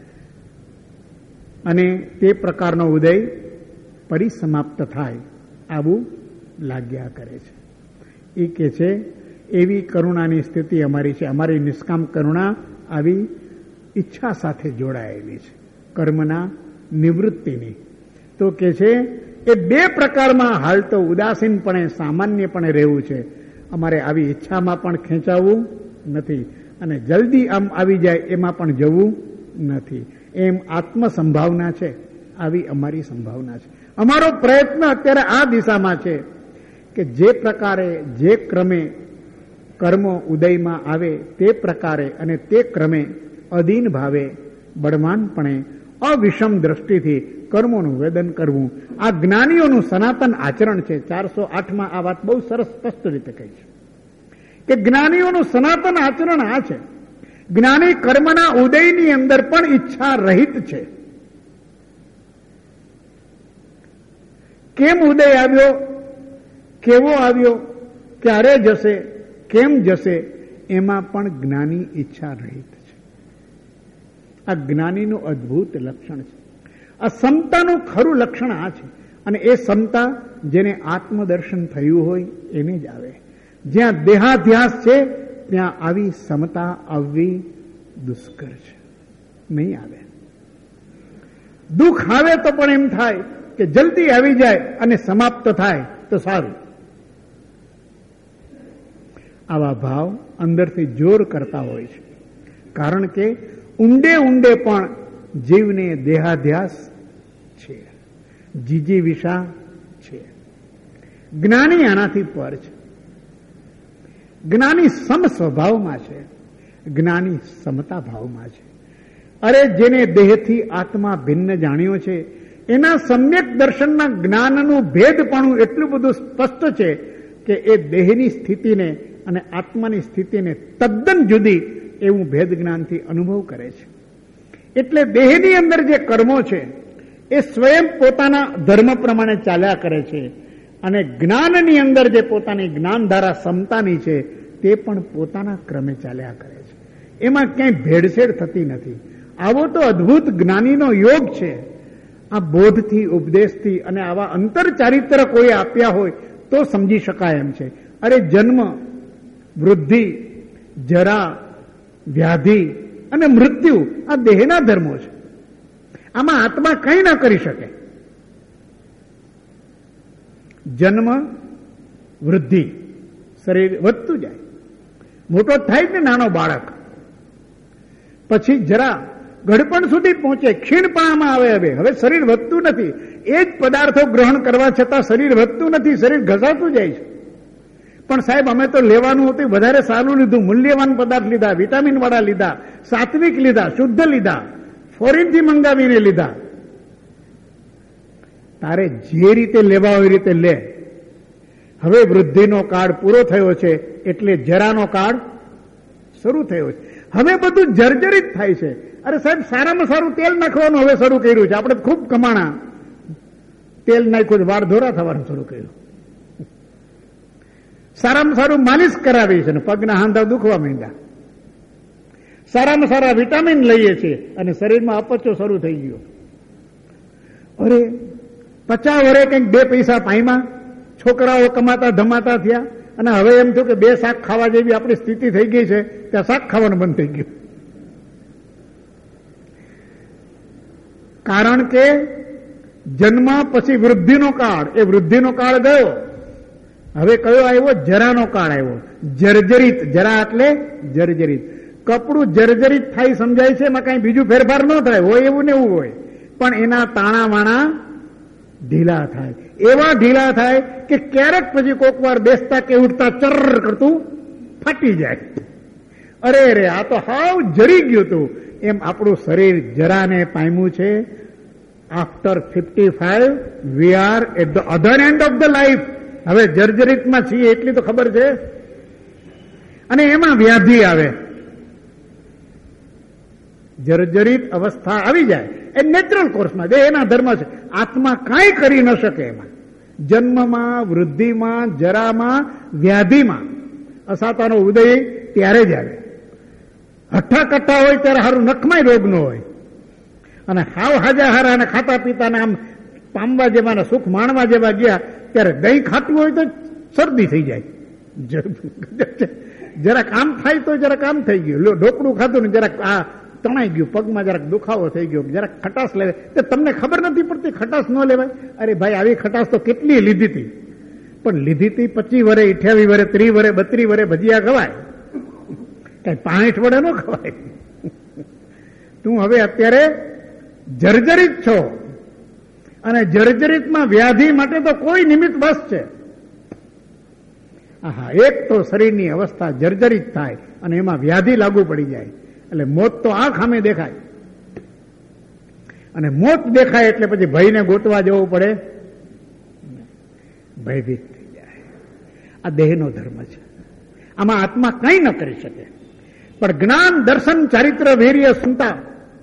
અને તે પ્રકારનો ઉદય પરિસમાપ્ત થાય આવું લાગ્યા કરે છે. એ કે છે એવી કરુણાની સ્થિતિ અમારી છે. અમારી નિષ્કામ કરુણા આવી ઈચ્છા સાથે જોડાયેલી છે કર્મના નિવૃત્તિની. તો કે છે એ બે પ્રકારમાં હાલ તો ઉદાસીનપણે સામાન્યપણે રહેવું છે. અમારે આવી ઈચ્છામાં પણ ખેંચાવવું નથી અને જલ્દી આમ આવી જાય એમાં પણ જવું નથી. એમ આત્મ સંભાવના છે, આવી અમારી સંભાવના છે. અમારો પ્રયત્ન અત્યારે આ દિશામાં છે કે જે પ્રકારે જે ક્રમે કર્મો ઉદયમાં આવે તે પ્રકારે અને તે ક્રમે અધીન ભાવે બળવાનપણે અવિષમ દ્રષ્ટિથી કર્મોનું વેદન કરવું આ જ્ઞાનીઓનું સનાતન આચરણ છે. 408માં આ વાત બહુ સરસ સ્પષ્ટ રીતે કહી છે કે જ્ઞાનીઓનું સનાતન આચરણ આ છે. જ્ઞાની કર્મના ઉદયની અંદર પણ ઈચ્છા રહિત છે. કેમ ઉદય આવ્યો, કેવો આવ્યો, ક્યારે જશે, કેમ જશે, એમાં પણ જ્ઞાની ઈચ્છા રહિત છે. આ જ્ઞાનીનું અદ્ભુત લક્ષણ છે. આ સમતાનું ખરું લક્ષણ આ છે. અને એ સમતા જેને આત્મદર્શન થયું હોય એને જ આવે. જ્યાં દેહાધ્યાસ છે ત્યાં આવી સમતા આવવી દુષ્કર છે, નહીં આવે. દુઃખ આવે તો પણ એમ થાય કે જલ્દી આવી જાય અને સમાપ્ત થાય તો સારું. આવા ભાવ અંદરથી જોર કરતા હોય છે. કારણ કે ઊંડે ઊંડે પણ જીવને દેહાધ્યાસ છે, જીજીવિષા છે. જ્ઞાની આનાથી પર છે. જ્ઞાની સમ સ્વભાવમાં છે, જ્ઞાની સમતા ભાવમાં છે. અરે જેને દેહથી આત્મા ભિન્ન જાણ્યો છે એના સમ્યક દર્શનના જ્ઞાનનું ભેદપણું એટલું બધું સ્પષ્ટ છે કે એ દેહની સ્થિતિને અને આત્માની સ્થિતિને તદ્દન જુદી એવું ભેદ જ્ઞાનથી અનુભવ કરે છે. એટલે દેહની અંદર જે કર્મો છે એ સ્વયં પોતાના ધર્મ પ્રમાણે ચાલ્યા કરે છે અને જ્ઞાનની અંદર જે પોતાની જ્ઞાનધારા સમતાની છે તે પણ પોતાના ક્રમે ચાલ્યા કરે છે. એમાં ક્યાંય ભેળસેળ થતી નથી. આવો તો અદ્ભુત જ્ઞાનીનો યોગ છે. આ બોધથી, ઉપદેશથી અને આવા અંતર ચારિત્ર કોઈ આપ્યા હોય તો સમજી શકાય એમ છે. અરે જન્મ, વૃદ્ધિ, જરા, વ્યાધિ અને મૃત્યુ આ દેહના ધર્મો છે. આમાં આત્મા કંઈ ના કરી શકે. જન્મ, વૃદ્ધિ, શરીર વધતું જાય, મોટો થાય ને નાનો બાળક, પછી જરા ઘડપણ સુધી પહોંચે, ક્ષીણપણામાં આવે. હવે શરીર વધતું નથી. એ જ પદાર્થો ગ્રહણ કરવા છતાં શરીર વધતું નથી, શરીર ઘસાતું જાય છે. પણ સાહેબ અમે તો લેવાનું હતું વધારે સારું લીધું, મૂલ્યવાન પદાર્થ લીધા, વિટામિન વાળા લીધા, સાત્વિક લીધા, શુદ્ધ લીધા, ફોરેનથી મંગાવીને લીધા. તારે જે રીતે લેવા હોય એ રીતે લે. હવે વૃદ્ધિનો કાળ પૂરો થયો છે એટલે જરાનો કાળ શરૂ થયો છે. હવે બધું જર્જરિત થાય છે. અરે સાહેબ સારામાં સારું તેલ નાખવાનું હવે શરૂ કર્યું છે. આપણે ખૂબ કમાણા તેલ નાખ્યું, વાળ ધોરા થવાનું શરૂ કર્યું. સારામાં સારું માલિશ કરાવી છે ને પગના હાંધા દુખવા માંડ્યા. સારામાં સારા વિટામિન લઈએ છીએ અને શરીરમાં અપચો શરૂ થઈ ગયો. અરે 50 વર્ષે કંઈક 2 પૈસા પાઈમાં છોકરાઓ કમાતા ધમાતા થયા અને હવે એમ થયું કે 2 શાક ખાવા જેવી આપણી સ્થિતિ થઈ ગઈ છે ત્યાં શાક ખાવાનું બંધ થઈ ગયું. કારણ કે જન્મ પછી વૃદ્ધિનો કાળ, એ વૃદ્ધિનો કાળ ગયો. હવે કયો આવ્યો? જરાનો કાળ આવ્યો. જર્જરિત, જરા એટલે જર્જરિત. કપડું જર્જરિત થાય સમજાય છે, એમાં કઈ બીજું ફેરફાર ન થાય, હોય એવું ને એવું હોય, પણ એના તાણા વાણા ઢીલા થાય. એવા ઢીલા થાય કે ક્યારેક પછી કોક વાર બેસતા કે ઉઠતા ચર કરતું ફાટી જાય. અરે રે આ તો હાવ જરી ગયું હતું. એમ આપણું શરીર જરાને પામ્યું છે. After 55 we are at the other end of the life. હવે જર્જરિતમાં છીએ એટલી તો ખબર છે. અને એમાં વ્યાધિ આવે, જર્જરિત અવસ્થા આવી જાય એ નેચરલ કોર્સમાં, જે એના ધર્મ છે. આત્મા કાંઈ કરી ન શકે એમાં. જન્મમાં, વૃદ્ધિમાં, જરામાં, વ્યાધિમાં અસાતાનો ઉદય ત્યારે જ આવે. હઠ્ઠા કઠ્ઠા હોય ત્યારે હારું નખમાંય રોગ ન હોય, અને હાવ હાજા હારા અને ખાતા પીતાને આમ પામવા જેવા સુખ માણવા જેવા ગયા ત્યારે દહીં ખાતું હોય તો શરદી થઈ જાય. જરાક આમ થાય તો જરાક આમ થઈ ગયું, ઢોકળું ખાધું ને જરાક આ તણાઈ ગયું, પગમાં જરાક દુખાવો થઈ ગયો, જરાક ખટાશ લેવાય તો તમને ખબર નથી પડતી ખટાશ ન લેવાય. અરે ભાઈ, આવી ખટાશ તો કેટલી લીધી હતી, પણ લીધી હતી 25 વરે, 28 વરે, 30 વરે, 32 વરે ભજીયા ખવાય, કઈ 65 વડે ન ખવાય. તું હવે અત્યારે જર્જરિત છો, અને જર્જરિતમાં વ્યાધિ માટે તો કોઈ નિમિત્ત બસ છે. હા, એક તો શરીરની અવસ્થા જર્જરિત થાય અને એમાં વ્યાધિ લાગુ પડી જાય એટલે મોત તો આંખ સામે દેખાય, અને મોત દેખાય એટલે પછી ભયને ગોતવા જવું પડે, ભયભીત થઈ જાય. આ દેહનો ધર્મ છે, આમાં આત્મા કંઈ ન કરી શકે. પણ જ્ઞાન, દર્શન, ચારિત્ર, વીર્ય, સંતા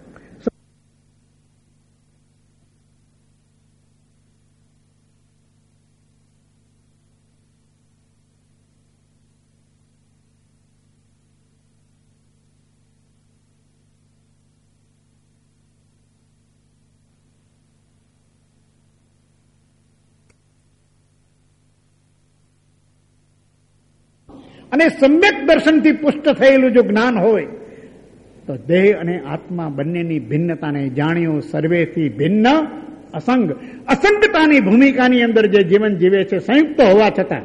અને સમ્યક દર્શનથી પુષ્ટ થયેલું જો જ્ઞાન હોય તો દેહ અને આત્મા બંનેની ભિન્નતાને જાણ્યું. સર્વેથી ભિન્ન અસંગ, અસંગતાની ભૂમિકાની અંદર જે જીવન જીવે છે, સંયુક્ત હોવા છતાં,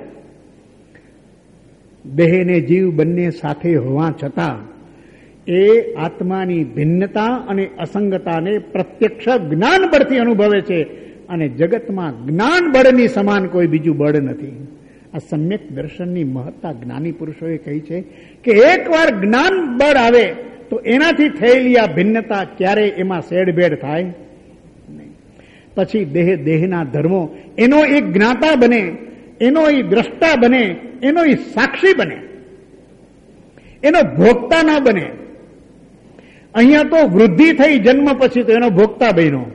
દેહ અને જીવ બંને સાથે હોવા છતાં એ આત્માની ભિન્નતા અને અસંગતાને પ્રત્યક્ષ જ્ઞાન બળથી અનુભવે છે. અને જગતમાં જ્ઞાન બળની સમાન કોઈ બીજું બળ નથી. આ સમ્યક દર્શનની મહત્તા જ્ઞાની પુરુષોએ કહી છે કે એકવાર જ્ઞાન બળ આવે તો એનાથી થયેલી આ ભિન્નતા ક્યારે એમાં શેડભેડ થાય નહીં. પછી દેહના ધર્મો એનો એક જ્ઞાતા બને, એનો એ દ્રષ્ટા બને, એનો એ સાક્ષી બને, એનો ભોગતા ના બને. અહીંયા તો વૃદ્ધિ થઈ જન્મ પછી તો એનો ભોગતા બન્યો,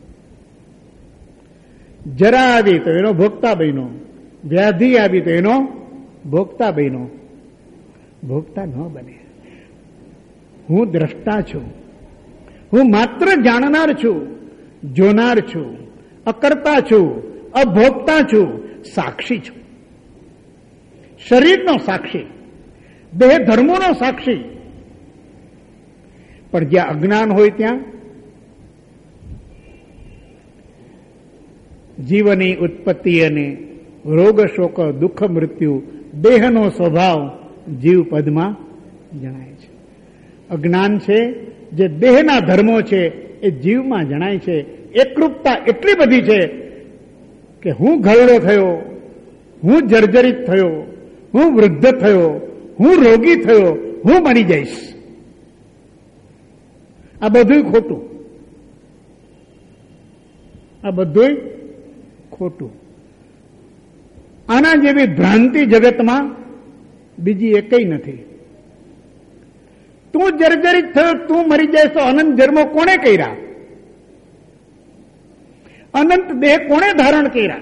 જરા આવી તો એનો ભોગતા બન્યો, વ્યાધિ આવી તો એનો ભોગતા બન્યો. ભોગતા ન બને. હું દ્રષ્ટા છું, હું માત્ર જાણનાર છું, જોનાર છું, અકર્તા છું, અભોગતા છું, સાક્ષી છું. શરીરનો સાક્ષી, દેહ ધર્મોનો સાક્ષી. પણ જ્યાં અજ્ઞાન હોય ત્યાં જીવની ઉત્પત્તિ અને રોગ, શોક, દુઃખ, મૃત્યુ, દેહનો સ્વભાવ જીવ પદમાં જણાય છે. અજ્ઞાન છે જે દેહના ધર્મો છે એ જીવમાં જણાય છે. એકરૂપતા એટલી બધી છે કે હું ઘરડો થયો, હું જર્જરિત થયો, હું વૃદ્ધ થયો, હું રોગી થયો, હું મરી જઈશ. આ બધું ખોટું, આ બધું ખોટું. આના જેવી ભ્રાંતિ જગતમાં બીજી એકય નથી. તું જર્જરિત થયો, તું મરી જાય તો અનંત જન્મો કોણે કર્યા? અનંત દેહ કોણે ધારણ કર્યા?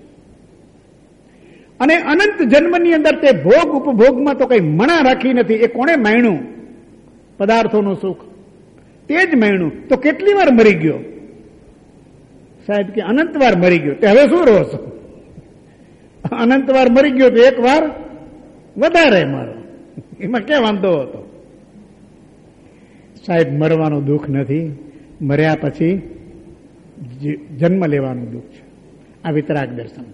અને અનંત જન્મની અંદર તે ભોગ ઉપભોગમાં તો કઈ મણા રાખી નથી. એ કોણે માણ્યું? પદાર્થોનું સુખ તે જ માણ્યું. તો કેટલી વાર મરી ગયો? સાહેબ કે અનંત વાર મરી ગયો. તે હવે શું રોષ? અનંત વાર મરી ગયો તો એક વાર વધારે મારો, એમાં ક્યાં વાંધો હતો? સાહેબ, મરવાનું દુઃખ નથી, મર્યા પછી જન્મ લેવાનું દુઃખ છે. આ વિતરાગ દર્શન.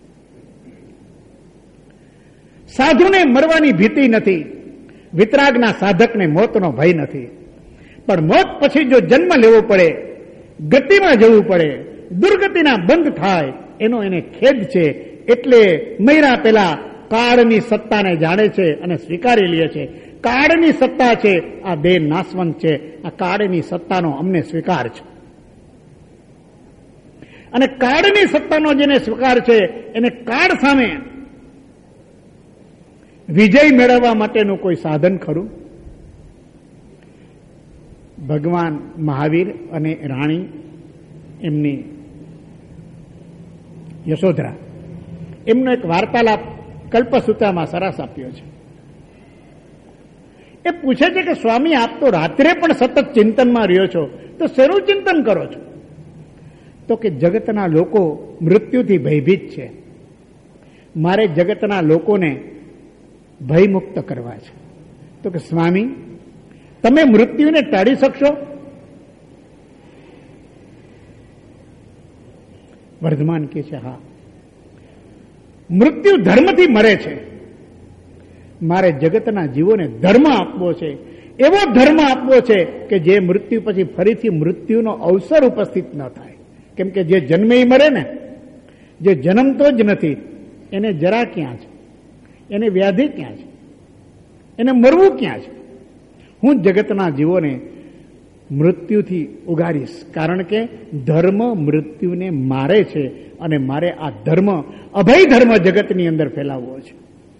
સાધુને મરવાની ભીતિ નથી, વિતરાગના સાધકને મોતનો ભય નથી. પણ મોત પછી જો જન્મ લેવો પડે, ગતિમાં જવું પડે, દુર્ગતિના બંધ થાય, એનો એને ખેદ છે. એટલે મૈરા પેલા કાળની સત્તાને જાણે છે અને સ્વીકારી લે છે. કાળની સત્તા છે, આ દેહ નાશવંત છે, આ કાળની સત્તાનો અમને સ્વીકાર છે. અને કાળની સત્તાનો જેને સ્વીકાર છે એને કાળ સામે વિજય મેળવવા માટેનું કોઈ સાધન ખરું? ભગવાન મહાવીર અને રાણી એમની યશોધરા એમનો એક વાર્તાલાપ કલ્પસૂત્રમાં સરસ આપ્યો છે. એ પૂછે છે કે સ્વામી, આપ તો રાત્રે પણ સતત ચિંતનમાં રહ્યો છો, તો શેનું ચિંતન કરો છો? તો કે જગતના લોકો મૃત્યુથી ભયભીત છે, મારે જગતના લોકોને ભયમુક્ત કરવા છે. તો કે સ્વામી, તમે મૃત્યુને ટાળી શકશો? વર્ધમાન કહે છે, હા, મૃત્યુ ધર્મથી મરે છે, મારે જગતના જીવોને ધર્મ આપવો છે, એવો ધર્મ આપવો છે કે જે મૃત્યુ પછી ફરીથી મૃત્યુનો અવસર ઉપસ્થિત ન થાય. કેમ કે જે જન્મે મરે ને, જે જન્મતો જ નથી એને જરા ક્યાં છે, એને વ્યાધિ ક્યાં છે, એને મરવું ક્યાં છે? હું જગતના જીવોને મૃત્યુથી ઉગારીશ, કારણ કે ધર્મ મૃત્યુને મારે છે અને મારે આ ધર્મ, અભય ધર્મ જગતની અંદર ફેલાવવો છે.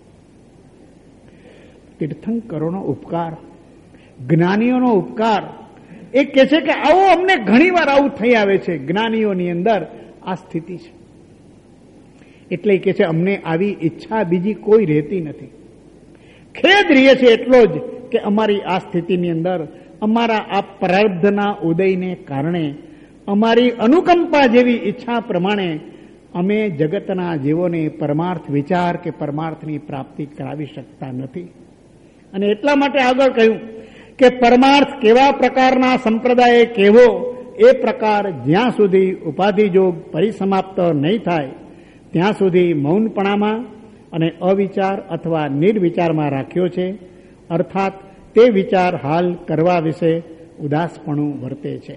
તીર્થંકરોનો ઉપકાર, જ્ઞાનીઓનો ઉપકાર, એ કહે છે કે આવું અમને ઘણી વાર આવું થઈ આવે છે, જ્ઞાનીઓની અંદર આ સ્થિતિ છે. એટલે કે છે અમને આવી ઈચ્છા બીજી કોઈ રહેતી નથી. ખેદ રહીએ છે એટલો જ કે અમારી આ સ્થિતિની અંદર અમારા આ પ્રારબ્ધના ઉદયને કારણે અમારી અનુકંપા જેવી ઈચ્છા પ્રમાણે અમે જગતના જીવોને પરમાર્થ વિચાર કે પરમાર્થની પ્રાપ્તિ કરાવી શકતા નથી. અને એટલા માટે આગળ કહ્યું કે પરમાર્થ કેવા પ્રકારના સંપ્રદાય કેવો, એ પ્રકાર જ્યાં સુધી ઉપાધિજોગ પરિસમાપ્ત નહીં થાય ત્યાં સુધી મૌનપણામાં અને અવિચાર અથવા નિર્વિચારમાં રાખ્યો છે. અર્થાત તે વિચાર હાલ કરવા વિશે ઉદાસપણું વર્તે છે.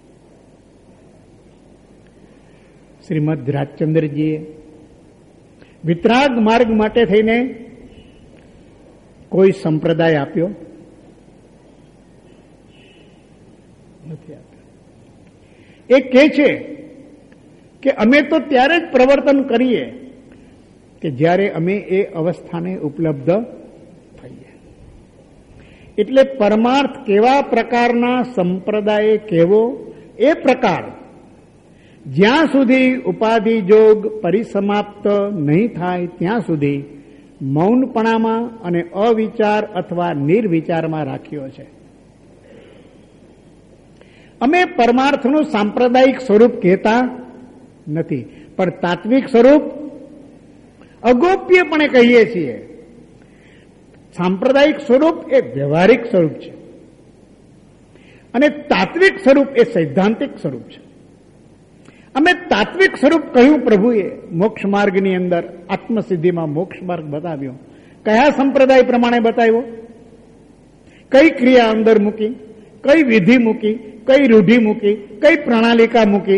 શ્રીમદ રાજચંદ્રજીએ વિતરાગ માર્ગ માટે થઈને કોઈ સંપ્રદાય આપ્યો નથી આપ્યો. એ કહે છે કે અમે તો ત્યારે જ પ્રવર્તન કરીએ કે જ્યારે અમે એ અવસ્થાને ઉપલબ્ધ થઈએ. એટલે પરમાર્થ કેવા પ્રકારના સંપ્રદાય કેવો, એ પ્રકાર જ્યાં સુધી ઉપાધિ જોગ પરિસમાપ્ત નહીં થાય ત્યાં સુધી મૌનપણામાં અને અવિચાર અથવા નિર્વિચારમાં રાખ્યો છે. અમે પરમાર્થનું સાંપ્રદાયિક સ્વરૂપ કહેતા નથી, પણ તાત્વિક સ્વરૂપ અગોપ્યપણે કહીએ છીએ. સાંપ્રદાયિક સ્વરૂપ એ વ્યવહારિક સ્વરૂપ છે અને તાત્વિક સ્વરૂપ એ સૈદ્ધાંતિક સ્વરૂપ છે. અમે તાત્વિક સ્વરૂપ કહ્યું પ્રભુએ મોક્ષ માર્ગની અંદર, આત્મસિદ્ધિમાં મોક્ષ માર્ગ બતાવ્યો. કયા સંપ્રદાય પ્રમાણે બતાવ્યો? કઈ ક્રિયા અંદર મૂકી, કઈ વિધિ મૂકી, કઈ રૂઢિ મૂકી, કઈ પ્રણાલિકા મૂકી?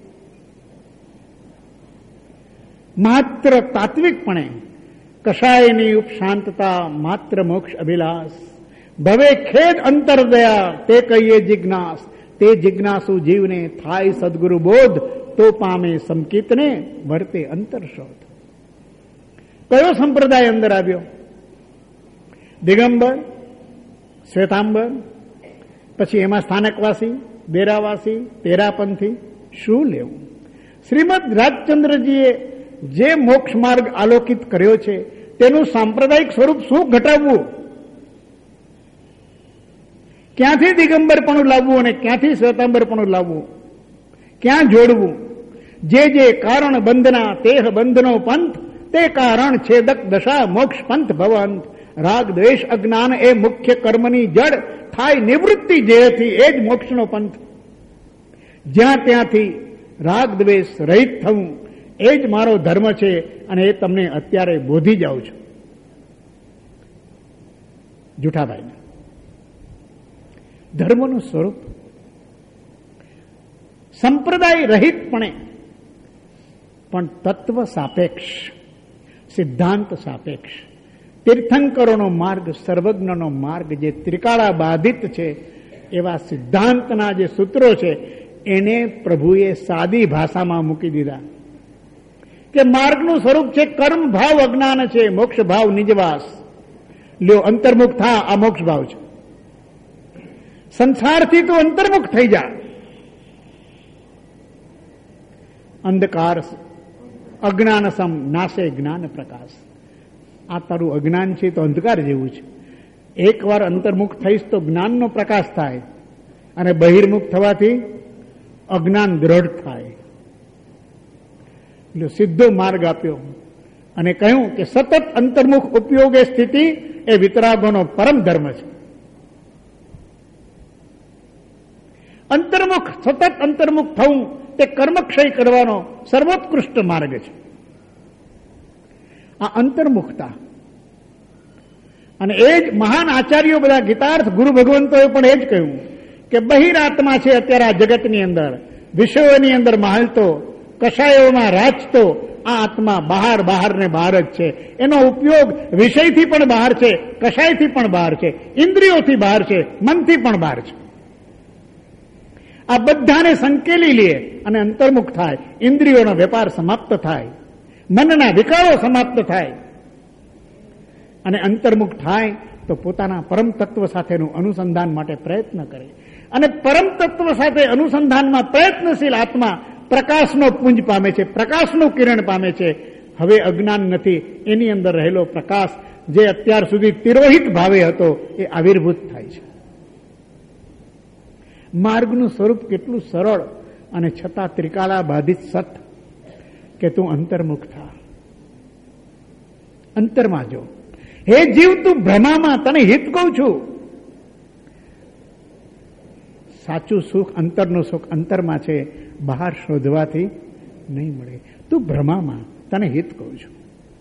માત્ર તાત્વિકપણે કશાયની ઉપશાંતતા, માત્ર મોક્ષ અભિલાષ, ભવે ખેદ અંતરદયા, તે કહીએ જિજ્ઞાસ, તે જિજ્ઞાસુ જીવને થાય સદગુરુ બોધ, તો પામે સમકિતને વર્તે અંતરશોધ. કયો સંપ્રદાય અંદર આવ્યો? દિગંબર, શ્વેતાંબર, પછી એમાં સ્થાનકવાસી, દેરાવાસી, તેરાપંથી, શું લેવું? શ્રીમદ રાજચંદ્રજીએ જે મોક્ષ માર્ગ આલોકિત કર્યો છે તેનું સાંપ્રદાયિક સ્વરૂપ શું ઘટાડવું? ક્યાંથી દિગંબરપણું લાવવું અને ક્યાંથી શ્વેતાંબરપણું લાવવું? ક્યાં જોડવું? જે જે કારણ બંધના તેહ બંધનો પંથ, તે કારણ છેદક દશા મોક્ષ પંથ ભવંત. રાગ દ્વેષ અજ્ઞાન એ મુખ્ય કર્મની જડ, થાય નિવૃત્તિ જેથી એ જ મોક્ષનો પંથ. જ્યાં ત્યાંથી રાગ દ્વેષ રહિત થવું એ જ મારો ધર્મ છે અને એ તમને અત્યારે બોધી જાઉં છું. જુઠાભાઈ, ધર્મનું સ્વરૂપ સંપ્રદાય રહિતપણે પણ તત્વ સાપેક્ષ, સિદ્ધાંત સાપેક્ષ, તીર્થંકરોનો માર્ગ, સર્વજ્ઞનો માર્ગ, જે ત્રિકાળા બાધિત છે એવા સિદ્ધાંતના જે સૂત્રો છે એને પ્રભુએ સાદી ભાષામાં મૂકી દીધા કે માર્ગનું સ્વરૂપ છે કર્મ ભાવ અજ્ઞાન છે, મોક્ષ ભાવ નિજવાસ. લ્યો અંતર્મુખ થા, આ મોક્ષ ભાવ છે. સંસારથી તું અંતર્મુખ થઈ જા. અંધકાર અજ્ઞાન સમ નાશે જ્ઞાન પ્રકાશ. આ તારું અજ્ઞાન છે તો અંધકાર જેવું છે. એકવાર અંતર્મુખ થઈશ તો જ્ઞાનનો પ્રકાશ થાય અને બહિર્મુખ થવાથી અજ્ઞાન દ્રઢ થાય. એટલે સીધો માર્ગ આપ્યો અને કહ્યું કે સતત અંતર્મુખ ઉપયોગે સ્થિતિ એ વિતરાગોનો પરમ ધર્મ છે. અંતર્મુખ, સતત અંતર્મુખ થવું તે કર્મક્ષય કરવાનો સર્વોત્કૃષ્ટ માર્ગ છે. આ અંતર્મુખતા, અને એ જ મહાન આચાર્યો બધા ગીતાર્થ ગુરુ ભગવંતોએ પણ એ જ કહ્યું કે બહિરાત્મા છે અત્યારે આ જગતની અંદર, વિષયોની અંદર માહલતો, કષાયોમાં રાજતો આ આત્મા બહાર બહાર ને બહાર જ છે. એનો ઉપયોગ વિષયથી પણ બહાર છે, કષાયથી પણ બહાર છે, ઇન્દ્રિયોથી બહાર છે, મનથી પણ બહાર છે. આ બધાને સંકેલી લે અને અંતર્મુખ થાય, ઇન્દ્રિયોનો વેપાર સમાપ્ત થાય, મનના વિકારો સમાપ્ત થાય અને અંતર્મુખ થાય તો પોતાના પરમ તત્વ સાથેનું અનુસંધાન માટે પ્રયત્ન કરે. અને પરમ તત્વ સાથે અનુસંધાનમાં પ્રયત્નશીલ આત્મા પ્રકાશનો પુંજ પામે છે, પ્રકાશનું કિરણ પામે છે. હવે અજ્ઞાન નથી, એની અંદર રહેલો પ્રકાશ જે અત્યાર સુધી તિરોહિત ભાવે હતો એ આવિર્ભૂત થાય છે. માર્ગનું સ્વરૂપ કેટલું સરળ અને છતાં ત્રિકાળા બાધિત સત કે તું અંતર્મુખ થા, અંતરમાં જો. હે જીવ, તું ભ્રમામાં, તને હિત કહું છું. સાચું સુખ, અંતરનું સુખ અંતરમાં છે, બહાર શોધવાથી નહીં મળે. તું ભ્રમામાં, તને હિત કહું છું.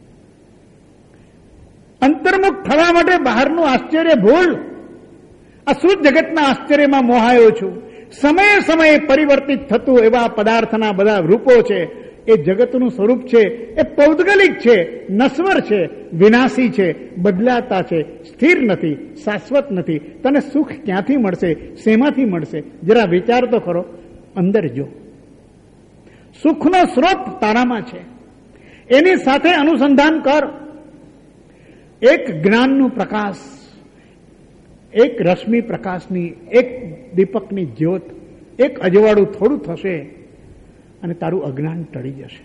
અંતર્મુખ થવા માટે બહારનું આશ્ચર્ય ભૂલ. આ શું જગતના આશ્ચર્યમાં મોહાયો છું. સમયે સમયે પરિવર્તિત થતું એવા પદાર્થના બધા રૂપો છે. એ જગતનું સ્વરૂપ છે એ પૌદ્ગલિક છે, નશ્વર છે, વિનાશી છે, બદલાતા છે, સ્થિર નથી, શાશ્વત નથી. તને સુખ ક્યાંથી મળશે, શેમાંથી મળશે? જરા વિચાર તો ખરો, અંદર જો. સુખનો સ્રોત તારામાં છે, એની સાથે અનુસંધાન કર. એક જ્ઞાનનું પ્રકાશ, એક રશ્મિ પ્રકાશની, એક દીપકની જ્યોત, એક અજવાળું થોડું થશે અને તારું અજ્ઞાન ટળી જશે.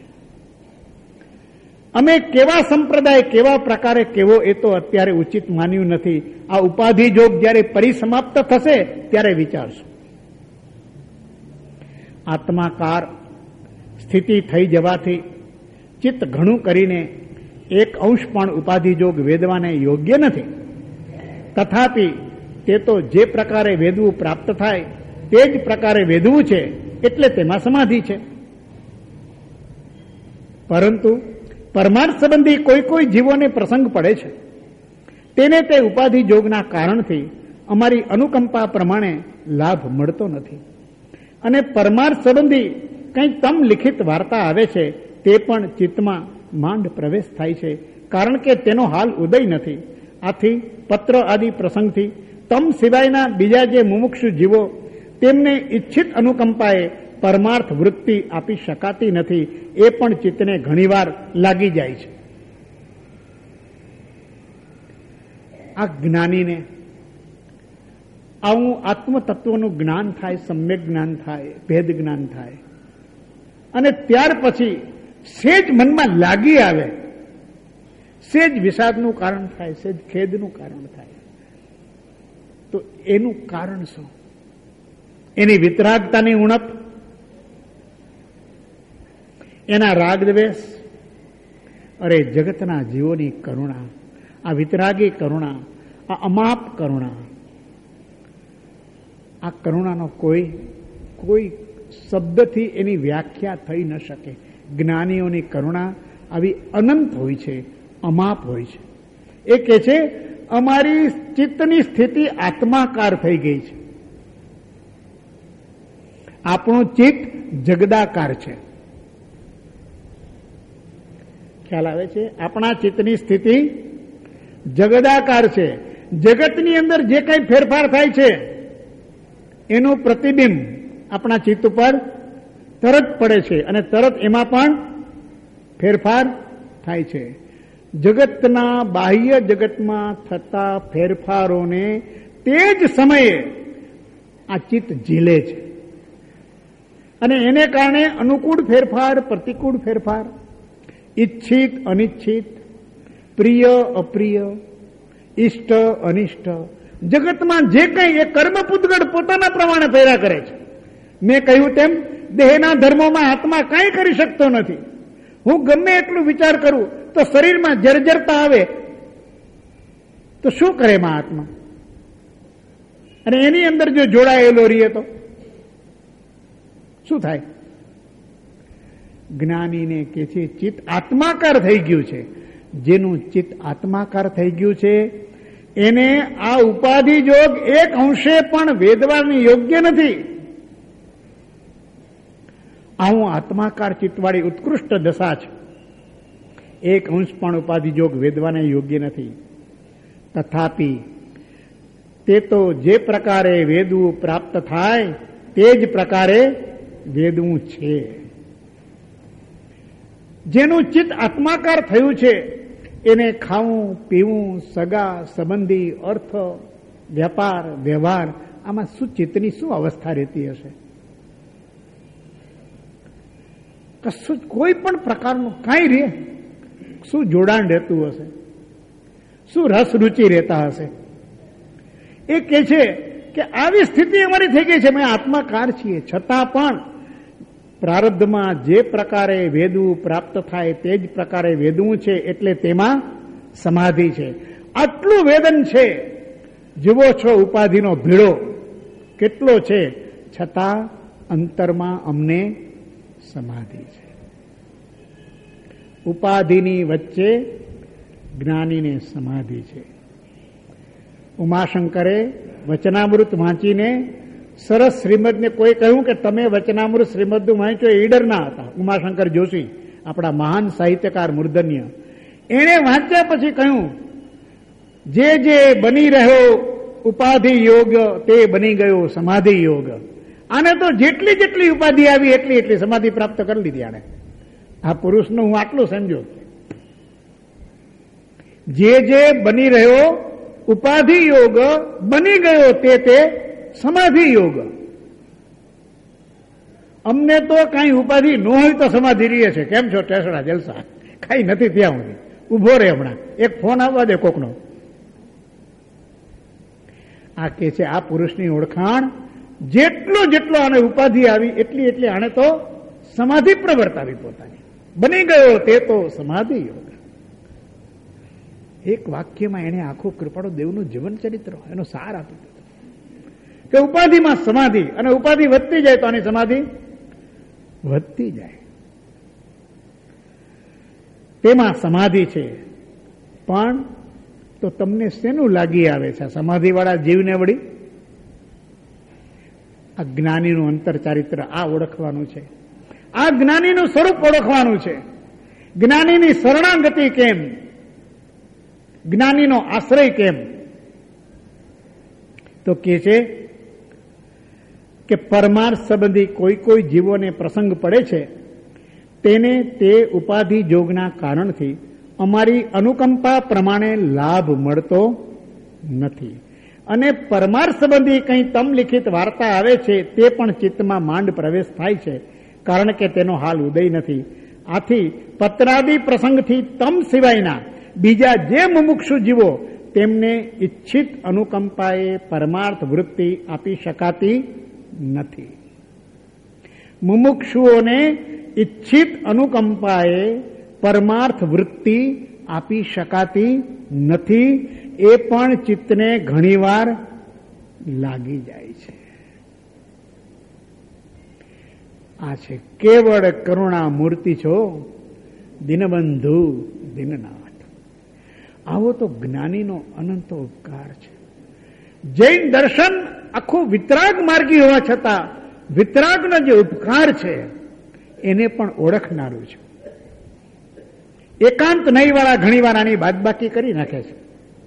અમે કેવા સંપ્રદાય, કેવા પ્રકારે કેવો, એ તો અત્યારે ઉચિત માન્યું નથી. આ ઉપાધિ જોગ જ્યારે પરિસમાપ્ત થશે ત્યારે વિચારશું. આત્માકાર સ્થિતિ થઈ જવાથી ચિત્ત ઘણું કરીને એક અંશ પણ ઉપાધિ જોગ વેદવાને યોગ્ય નથી. તથાપિ તે તો જે પ્રકારે વેદવું પ્રાપ્ત થાય તે જ પ્રકારે વેદવું છે, એટલે તેમાં સમાધિ છે. પરંતુ પરમાર્થ સંબંધી કોઈ કોઈ જીવોને પ્રસંગ પડે છે, તેને તે ઉપાધિ જોગના કારણથી અમારી અનુકંપા પ્રમાણે લાભ મળતો નથી. અને પરમાર્થ સંબંધી કંઈ તમ લિખિત વાર્તા આવે છે તે પણ ચિત્તમાં માંડ પ્રવેશ થાય છે, કારણ કે તેનો હાલ ઉદય નથી. આથી પત્ર આદિ પ્રસંગથી તમ સિવાયના બીજા જે મુમુક્ષુ જીવો, તેમને ઈચ્છિત અનુકંપાએ પરમાર્થ વૃત્તિ આપી શકાતી નથી. એ પણ ચિત્તને ઘણીવાર લાગી જાય છે. આ જ્ઞાનીને આવું આત્મતત્વનું જ્ઞાન થાય, સમ્યક જ્ઞાન થાય, ભેદ જ્ઞાન થાય, અને ત્યાર પછી સેજ મનમાં લાગી આવે, સેજ વિષાદનું કારણ થાય, સેજ ખેદનું કારણ થાય. તો એનું કારણ શું? એની વિતરાગતાની ઉણપ, એના રાગદ્વેષ, અરે જગતના જીવોની કરુણા, આ વિતરાગી કરુણા, આ અમાપ કરુણા, આ કરુણાનો કોઈ શબ્દથી એની વ્યાખ્યા થઈ ન શકે. જ્ઞાનીઓની કરુણા આવી અનંત હોય છે, અમાપ હોય છે. એ કહે છે અમારી ચિત્તની સ્થિતિ આત્માકાર થઈ ગઈ છે, આપણું ચિત્ત જગદાકાર છે. ખ્યાલ આવે છે? આપણા ચિત્તની સ્થિતિ જગદાકાર છે. જગતની અંદર જે કંઈ ફેરફાર થાય છે એનું પ્રતિબિંબ આપણા ચિત્ત ઉપર તરત પડે છે અને તરત એમાં પણ ફેરફાર થાય છે. જગતના બાહ્ય જગતમાં થતા ફેરફારોને તે જ સમયે આ ચિત્ત ઝીલે છે અને એને કારણે અનુકૂળ ફેરફાર, પ્રતિકૂળ ફેરફાર, ઈચ્છિત અનિચ્છિત, પ્રિય અપ્રિય, ઇષ્ટ અનિષ્ટ, જગતમાં જે કંઈ એ કર્મ પૂતગળ પોતાના પ્રમાણે ફેરા કરે છે. મેં કહ્યું તેમ દેહના ધર્મોમાં આત્મા કાંઈ કરી શકતો નથી. હું ગમે એટલું વિચાર કરું તો શરીરમાં જર્જરતા આવે તો શું કરે એમાં આત્મા? અને એની અંદર જો જોડાયેલો રહીએ તો શું થાય? જ્ઞાનીને કે છે ચિત્ત આત્માકાર થઈ ગયું છે. જેનું ચિત્ત આત્માકાર થઈ ગયું છે એને આ ઉપાધિ જોગ એક અંશે પણ વેદવાની યોગ્ય નથી. આવું આત્માકાર ચિત્તવાળી ઉત્કૃષ્ટ દશા છે. એક અંશ પણ ઉપાધિ જોગ વેદવાને યોગ્ય નથી. તથાપી તે તો જે પ્રકારે વેદવું પ્રાપ્ત થાય તે જ પ્રકારે વેદવું છે. જેનું ચિત્ત આત્માકાર થયું છે એને ખાવું પીવું, સગા સંબંધી, અર્થ, વ્યાપાર, વ્યવહાર, આમાં શું ચિત્તની શું અવસ્થા રહેતી હશે? કશું કોઈ પણ પ્રકારનું કાંઈ રહે? શું જોડાણ રહેતું હશે? શું રસ રૂચિ રહેતા હશે? એ કહે છે કે આવી સ્થિતિ અમારી થઈ ગઈ છે, અમે આત્માકાર છીએ, છતાં પણ પ્રારબ્ધમાં જે પ્રકારે વેદવું પ્રાપ્ત થાય તે જ પ્રકારે વેદવું છે, એટલે તેમાં સમાધિ છે. આટલું વેદન છે, જુઓ છો ઉપાધિનો ભીડો કેટલો છે, છતાં અંતરમાં અમને સમાધિ છે. ઉપાધિની વચ્ચે જ્ઞાનીને સમાધિ છે. ઉમાશંકરે વચનામૃત વાંચીને સરસ શ્રીમદને કોઈ કહ્યું કે તમે વચનામૃત શ્રીમદનું વાંચ્યો, એ ઈડર ના હતા. ઉમાશંકર જોશી, આપણા મહાન સાહિત્યકાર મૂર્ધન્ય, એણે વાંચ્યા પછી કહ્યું જે જે બની રહ્યો ઉપાધિ યોગ તે બની ગયો સમાધિ યોગ. આને તો જેટલી જેટલી ઉપાધિ આવી એટલી એટલી સમાધિ પ્રાપ્ત કરી લીધી આને. આ પુરુષનું હું આટલું સમજો, જે જે બની રહ્યો ઉપાધિ યોગ બની ગયો તે સમાધિ યોગ. અમને તો કઈ ઉપાધિ ન હોય તો સમાધિ રહીએ છે. કેમ છો ટેસડા જલસા? કઈ નથી ત્યાં સુધી ઉભો રહે. હમણાં એક ફોન આવવા દે કોકનો. આ કે છે આ પુરુષની ઓળખાણ જેટલો આને ઉપાધિ આવી એટલી એટલી આને તો સમાધિ પ્રવર્તાવી પોતાની. બની ગયો તે તો સમાધિ યોગ. એક વાક્યમાં એને આખું કૃપાળુ દેવનું જીવન ચરિત્ર એનો સાર આપી દીધો કે ઉપાધિમાં સમાધિ, અને ઉપાધિ વધતી જાય તો આની સમાધિ વધતી જાય. તેમાં સમાધિ છે. પણ તો તમને શેનું લાગી આવે છે સમાધિવાળા જીવને વળી? આ જ્ઞાનીનું અંતર ચારિત્ર આ ઓળખવાનું છે. આ જ્ઞાનીનું સ્વરૂપ ઓળખવાનું છે. જ્ઞાનીની શરણાગતિ કેમ, જ્ઞાનીનો આશ્રય કેમ? તો કે છે કે પરમાર્થ સંબંધી કોઈ જીવોને પ્રસંગ પડે છે તેને તે ઉપાધિ જોગના કારણથી અમારી અનુકંપા પ્રમાણે લાભ મળતો નથી. અને પરમાર્થ સંબંધી કંઈ તમ લિખિત વાર્તા આવે છે તે પણ ચિત્તમાં માંડ પ્રવેશ થાય છે, કારણ કે તેનો હાલ ઉદય નથી. આથી પત્રાદિ પ્રસંગથી તમ સિવાયના બીજા જે મુમુક્ષુ જીવો તેમને ઈચ્છિત અનુકંપાએ પરમાર્થ વૃત્તિ આપી શકાતી નથી. મુમુક્ષુઓને ઈચ્છિત અનુકંપાએ પરમાર્થ વૃત્તિ આપી શકાતી નથી. એ પણ ચિત્તને ઘણીવાર લાગી જાય છે. આ છે કેવળ કરુણા મૂર્તિ છો દિનબંધુ દિનનાથ. આવો તો જ્ઞાનીનો અનંત ઉપકાર છે. જૈન દર્શન આખું વિતરાગ માર્ગી હોવા છતાં વિતરાગનો જે ઉપકાર છે એને પણ ઓળખનારું છે. એકાંત નહીં વાળા ઘણી વાર આની બાદબાકી કરી નાખે છે.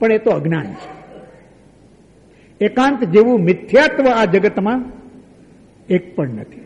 પણ એ તો અજ્ઞાન છે. એકાંત જેવું મિથ્યાત્વ આ જગતમાં એક પણ નથી.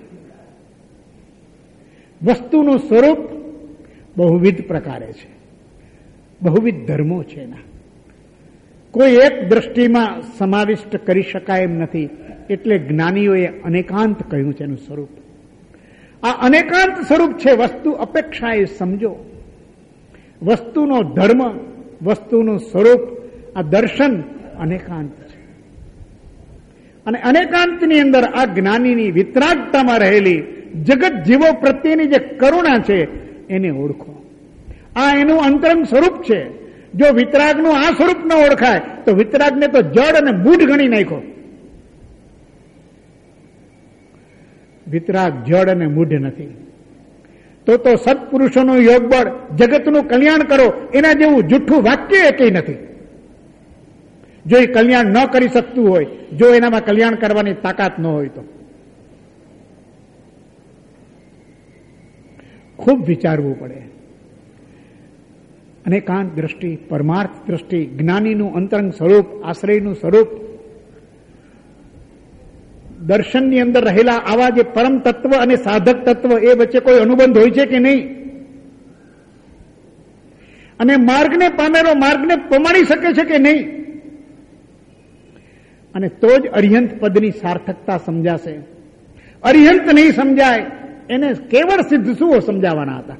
વસ્તુનું સ્વરૂપ બહુવિધ પ્રકારે છે, બહુવિધ ધર્મો છે એના. કોઈ એક દ્રષ્ટિમાં સમાવિષ્ટ કરી શકાય એમ નથી. એટલે જ્ઞાનીઓએ અનેકાંત કહ્યું છે એનું સ્વરૂપ. આ અનેકાંત સ્વરૂપ છે. વસ્તુ અપેક્ષા એ સમજો. વસ્તુનો ધર્મ, વસ્તુનું સ્વરૂપ, આ દર્શન અનેકાંત છે. અને અનેકાંતની અંદર આ જ્ઞાનીની વિતરાગતામાં રહેલી જગત જીવો પ્રત્યેની જે કરુણા છે એને ઓળખો. આ એનું અંતરંગ સ્વરૂપ છે. જો વિતરાગનું આ સ્વરૂપ ન ઓળખાય તો વિતરાગને તો જડ અને મૂઢ ગણી નાખ્યો. વિતરાગ જડ અને મૂઢ નથી. તો સત્પુરુષોનું યોગ બળ, જગતનું કલ્યાણ કરો એના જેવું જૂઠું વાક્ય એકય નથી. જો એ કલ્યાણ ન કરી શકતું હોય, જો એનામાં કલ્યાણ કરવાની તાકાત ન હોય તો ખૂબ વિચારવું પડે. અનેકાંત દ્રષ્ટિ, પરમાર્થ દ્રષ્ટિ, જ્ઞાનીનું અંતરંગ સ્વરૂપ, આશ્રયનું સ્વરૂપ, દર્શનની અંદર રહેલા આવા જે પરમ તત્વ અને સાધક તત્વ એ વચ્ચે કોઈ અનુબંધ હોય છે કે નહીં? અને માર્ગને પામેલો માર્ગને પમાડી શકે છે કે નહીં? અને તો જ અરિહંત પદની સાર્થકતા સમજાશે. અરિહંત નહીં સમજાય એને કેવળ સિદ્ધ સુઓ સમજાવવાના હતા.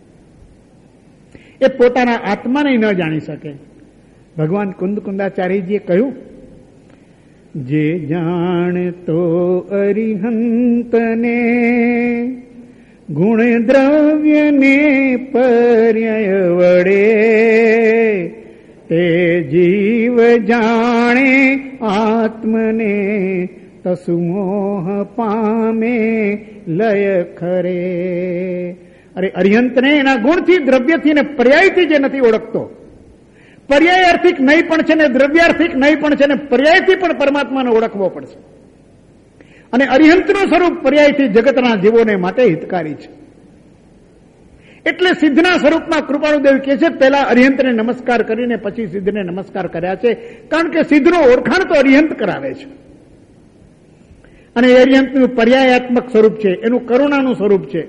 એ પોતાના આત્માને ન જાણી શકે. ભગવાન કુંદકુંદાચાર્યજીએ કહ્યું, જે જાણતો અરિહંતને ગુણ દ્રવ્યને પર્યય વડે, તે જીવ જાણે આત્મને તસુ મોહ પામે લય ખરે. અરે અરિહંતને એના ગુણથી, દ્રવ્યથી ને પર્યાયથી જે નથી ઓળખતો, પર્યાયાર્થિક નહીં પણ છે ને દ્રવ્યાર્થિક નહીં પણ છે ને પર્યાયથી પણ પરમાત્માને ઓળખવો પડશે. અને અરિહંતનું સ્વરૂપ પર્યાયથી જગતના જીવોને માટે હિતકારી છે. એટલે સિદ્ધના સ્વરૂપમાં કૃપાળુદેવ કહે છે, પહેલા અરિહંતને નમસ્કાર કરીને પછી સિદ્ધને નમસ્કાર કર્યા છે. કારણ કે સિદ્ધનું ઓળખાણ તો અરિહંત કરાવે છે. અને અરિહંતનું પર્યાયાત્મક સ્વરૂપ છે, એનું કરુણાનું સ્વરૂપ છે,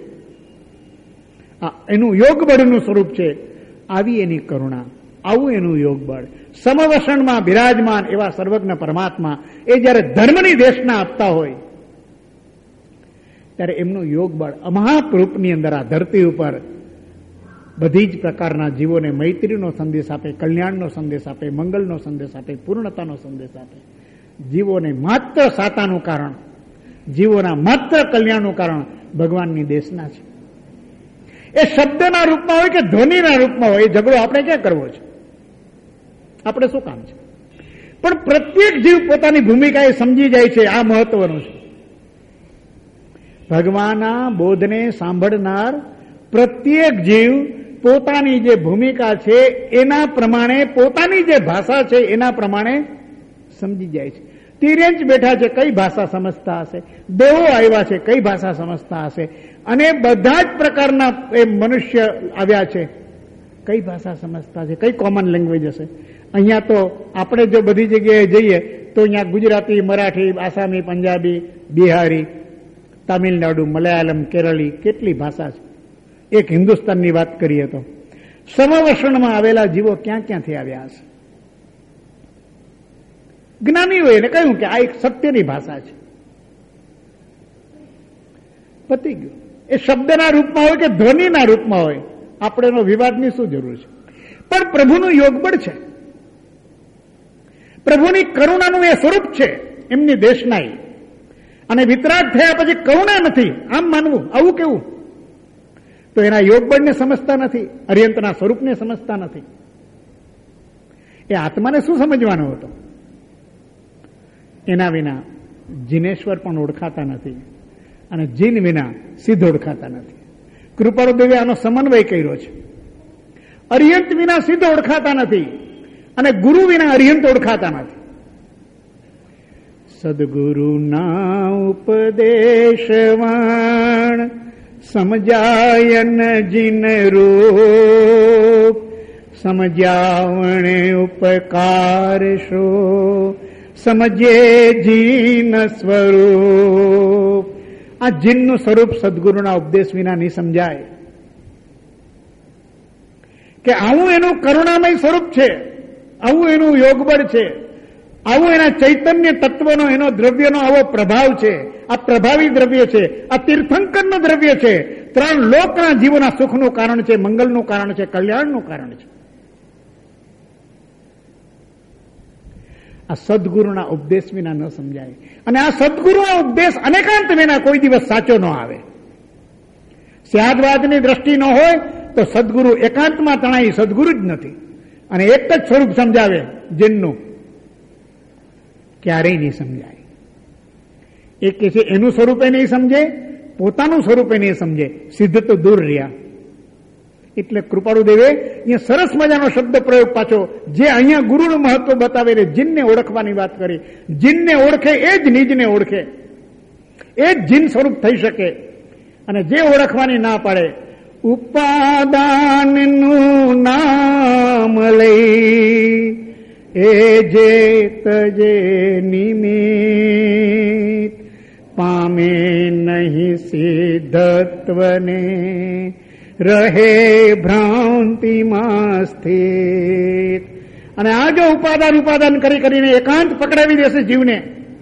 એનું યોગ બળનું સ્વરૂપ છે. આવી એની કરુણા, આવું એનું યોગ બળ, સમવસણમાં બિરાજમાન એવા સર્વજ્ઞ પરમાત્મા એ જયારે ધર્મની દેશના આપતા હોય ત્યારે એમનું યોગ બળ અમાપ રૂપની અંદર આ ધરતી ઉપર બધી જ પ્રકારના જીવોને મૈત્રીનો સંદેશ આપે, કલ્યાણનો સંદેશ આપે, મંગલનો સંદેશ આપે, પૂર્ણતાનો સંદેશ આપે. જીવોને માત્ર સાતાનું કારણ, જીવોના માત્ર કલ્યાણનું કારણ ભગવાનની દેશના છે. એ શબ્દના રૂપમાં હોય કે ધ્વનિના રૂપમાં હોય, એ ઝઘડો આપણે ક્યાં કરવો છે? આપણે શું કામ છે? પણ પ્રત્યેક જીવ પોતાની ભૂમિકા એ સમજી જાય છે. આ મહત્વનું છે. ભગવાનના બોધને સાંભળનાર પ્રત્યેક જીવ પોતાની જે ભૂમિકા છે એના પ્રમાણે, પોતાની જે ભાષા છે એના પ્રમાણે સમજી જાય છે. તિર્યંચ બેઠા છે, કઈ ભાષા સમજતા હશે? દેવો આવ્યા છે, કઈ ભાષા સમજતા હશે? અને બધા જ પ્રકારના એ મનુષ્ય આવ્યા છે, કઈ ભાષા સમજતા છે? કઈ કોમન લેંગ્વેજ હશે? અહીંયા તો આપણે જો બધી જગ્યાએ જઈએ તો અહીંયા ગુજરાતી, મરાઠી, આસામી, પંજાબી, બિહારી, તામિલનાડુ, મલયાલમ, કેરળી, કેટલી ભાષા છે. એક હિન્દુસ્તાનની વાત કરીએ તો સમવસણમાં આવેલા જીવો ક્યાં ક્યાંથી આવ્યા હશે? જ્ઞાનીઓએ એને કહ્યું કે આ એક સત્યની ભાષા છે. પતી ગયું. એ શબ્દના રૂપમાં હોય કે ધ્વનિના રૂપમાં હોય, આપણે એનો વિવાદની શું જરૂર છે? પણ પ્રભુનું યોગબળ છે, પ્રભુની કરુણાનું એ સ્વરૂપ છે એમની દેશના. અને વિતરાગ થયા પછી કરુણા નથી આમ માનવું, આવું કેવું? તો એના યોગબળને સમજતા નથી, અરિહંતના સ્વરૂપને સમજતા નથી. એ આત્માને શું સમજવાનો હતો? એના વિના જીનેશ્વર પણ ઓળખાતા નથી અને જીન વિના સિદ્ધ ઓળખાતા નથી. કૃપાળુદેવે આનો સમન્વય કર્યો છે. અરિહંત વિના સિદ્ધ ઓળખાતા નથી અને ગુરુ વિના અરિહંત ઓળખાતા નથી. સદગુરુના ઉપદેશવાણ સમજાયન જીન રૂપ, સમજાવણે ઉપકાર શો, સમજે જીન સ્વરૂપ. આ જીનનું સ્વરૂપ સદગુરુના ઉપદેશ વિના નહીં સમજાય, કે આવું એનું કરુણામય સ્વરૂપ છે, આવું એનું યોગબળ છે, આવું એના ચૈતન્ય તત્વનો એનો દ્રવ્યનો આવો પ્રભાવ છે. આ પ્રભાવી દ્રવ્ય છે, આ તીર્થંકરનું દ્રવ્ય છે, 3 લોકના જીવોના સુખનું કારણ છે, મંગલનું કારણ છે, કલ્યાણનું કારણ છે. આ સદગુરુના ઉપદેશ વિના ન સમજાય. અને આ સદગુરુનો ઉપદેશ અનેકાંત વિના કોઈ દિવસ સાચો ન આવે. સ્યાદવાદની દ્રષ્ટિ ન હોય તો સદગુરુ એકાંતમાં તણાઈ સદગુરુ જ નથી. અને એક જ સ્વરૂપ સમજાવે જીનનું, ક્યારેય નહીં સમજાય. એ કે છે એનું સ્વરૂપે નહીં સમજે, પોતાનું સ્વરૂપે નહીં સમજે, સિદ્ધ તો દૂર રહ્યા. એટલે કૃપાળુ દેવે અહીંયા સરસ મજાનો શબ્દ પ્રયોગ પાછો, જે અહીંયા ગુરુનું મહત્વ બતાવે, જીનને ઓળખવાની વાત કરી. જીનને ઓળખે એ જ નિજને ઓળખે, એ જ જીન સ્વરૂપ થઈ શકે. અને જે ઓળખવાની ના પાડે, ઉપાદાનનું નામ લઈ એ જે તજે નિમિત, પામે નહીં સિદ્ધત્વને, રહે ભ્રાંતિમાં સ્થિત. અને આ જો ઉપાદાન કરીને એકાંત પકડાવી દેશે જીવને,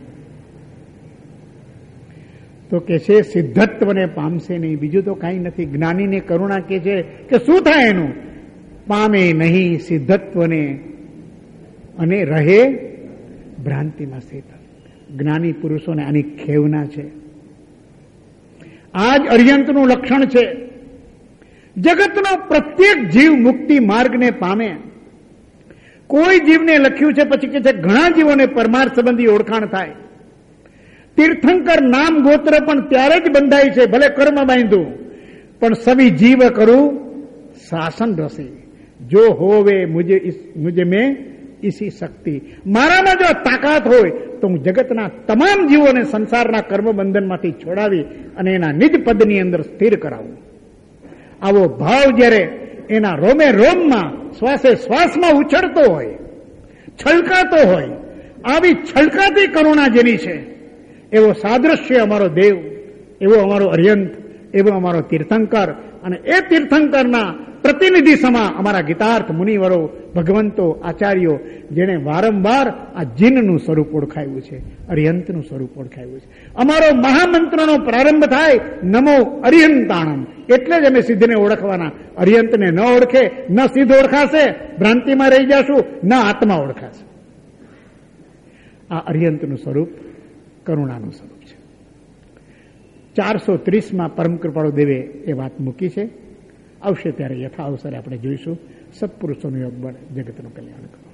તો કે છે સિદ્ધત્વને પામશે નહીં. બીજું તો કાંઈ નથી. જ્ઞાનીને કરુણા કે છે કે શું થાય એનું? પામે નહીં સિદ્ધત્વને અને રહે ભ્રાંતિમાં સ્થિત. જ્ઞાની પુરુષોને આની ખેવના છે. આ જ અર્યંતનું લક્ષણ છે. જગતનો પ્રત્યેક જીવ મુક્તિ માર્ગને પામે. કોઈ જીવને લખ્યું છે પછી કે છે ઘણા જીવોને પરમાર્થ સંબંધી ઓળખાણ થાય. તીર્થંકર નામ ગોત્ર પણ ત્યારે જ બંધાય છે, ભલે કર્મ બાંધ્યું, પણ સવી જીવ કરું શાસન રસી, જો હોવે મુજે મેં ઇસી શક્તિ. મારામાં જો તાકાત હોય તો હું જગતના તમામ જીવોને સંસારના કર્મ બંધનમાંથી છોડાવી અને એના નિજ પદની અંદર સ્થિર કરાવું. આવો ભાવ જ્યારે એના રોમે રોમમાં, શ્વાસે શ્વાસમાં ઉછળતો હોય, છલકાતો હોય, આવી છલકાતી કરુણા જેની છે, એવો સાદ્રશ્ય અમારો દેવ, એવો અમારો અર્યંત, એવો અમારો તીર્થંકર. અને એ તીર્થંકરના પ્રતિનિધિ સમા અમારા ગીતાર્થ મુનિવરો, ભગવંતો, આચાર્યો, જેને વારંવાર આ જીનનું સ્વરૂપ ઓળખાયું છે, અર્યંતનું સ્વરૂપ ઓળખાયું છે. અમારો મહામંત્રનો પ્રારંભ થાય નમો અર્યંતાણમ, એટલે જ અમે સિદ્ધને ઓળખવાના. અર્યંતને ન ઓળખે, ન સિદ્ધ ઓળખાશે, ભ્રાંતિમાં રહી જશું, ન આત્મા ઓળખાશે. આ અર્યંતનું સ્વરૂપ કરુણાનું સ્વરૂપ છે. 430માં પરમ કૃપાળુ દેવે એ વાત મૂકી છે. આવશે ત્યારે યથા અવસરે આપણે જોઈશું. સત્પુરુષોનું યોગ બળ, જગતનું કલ્યાણ કરો.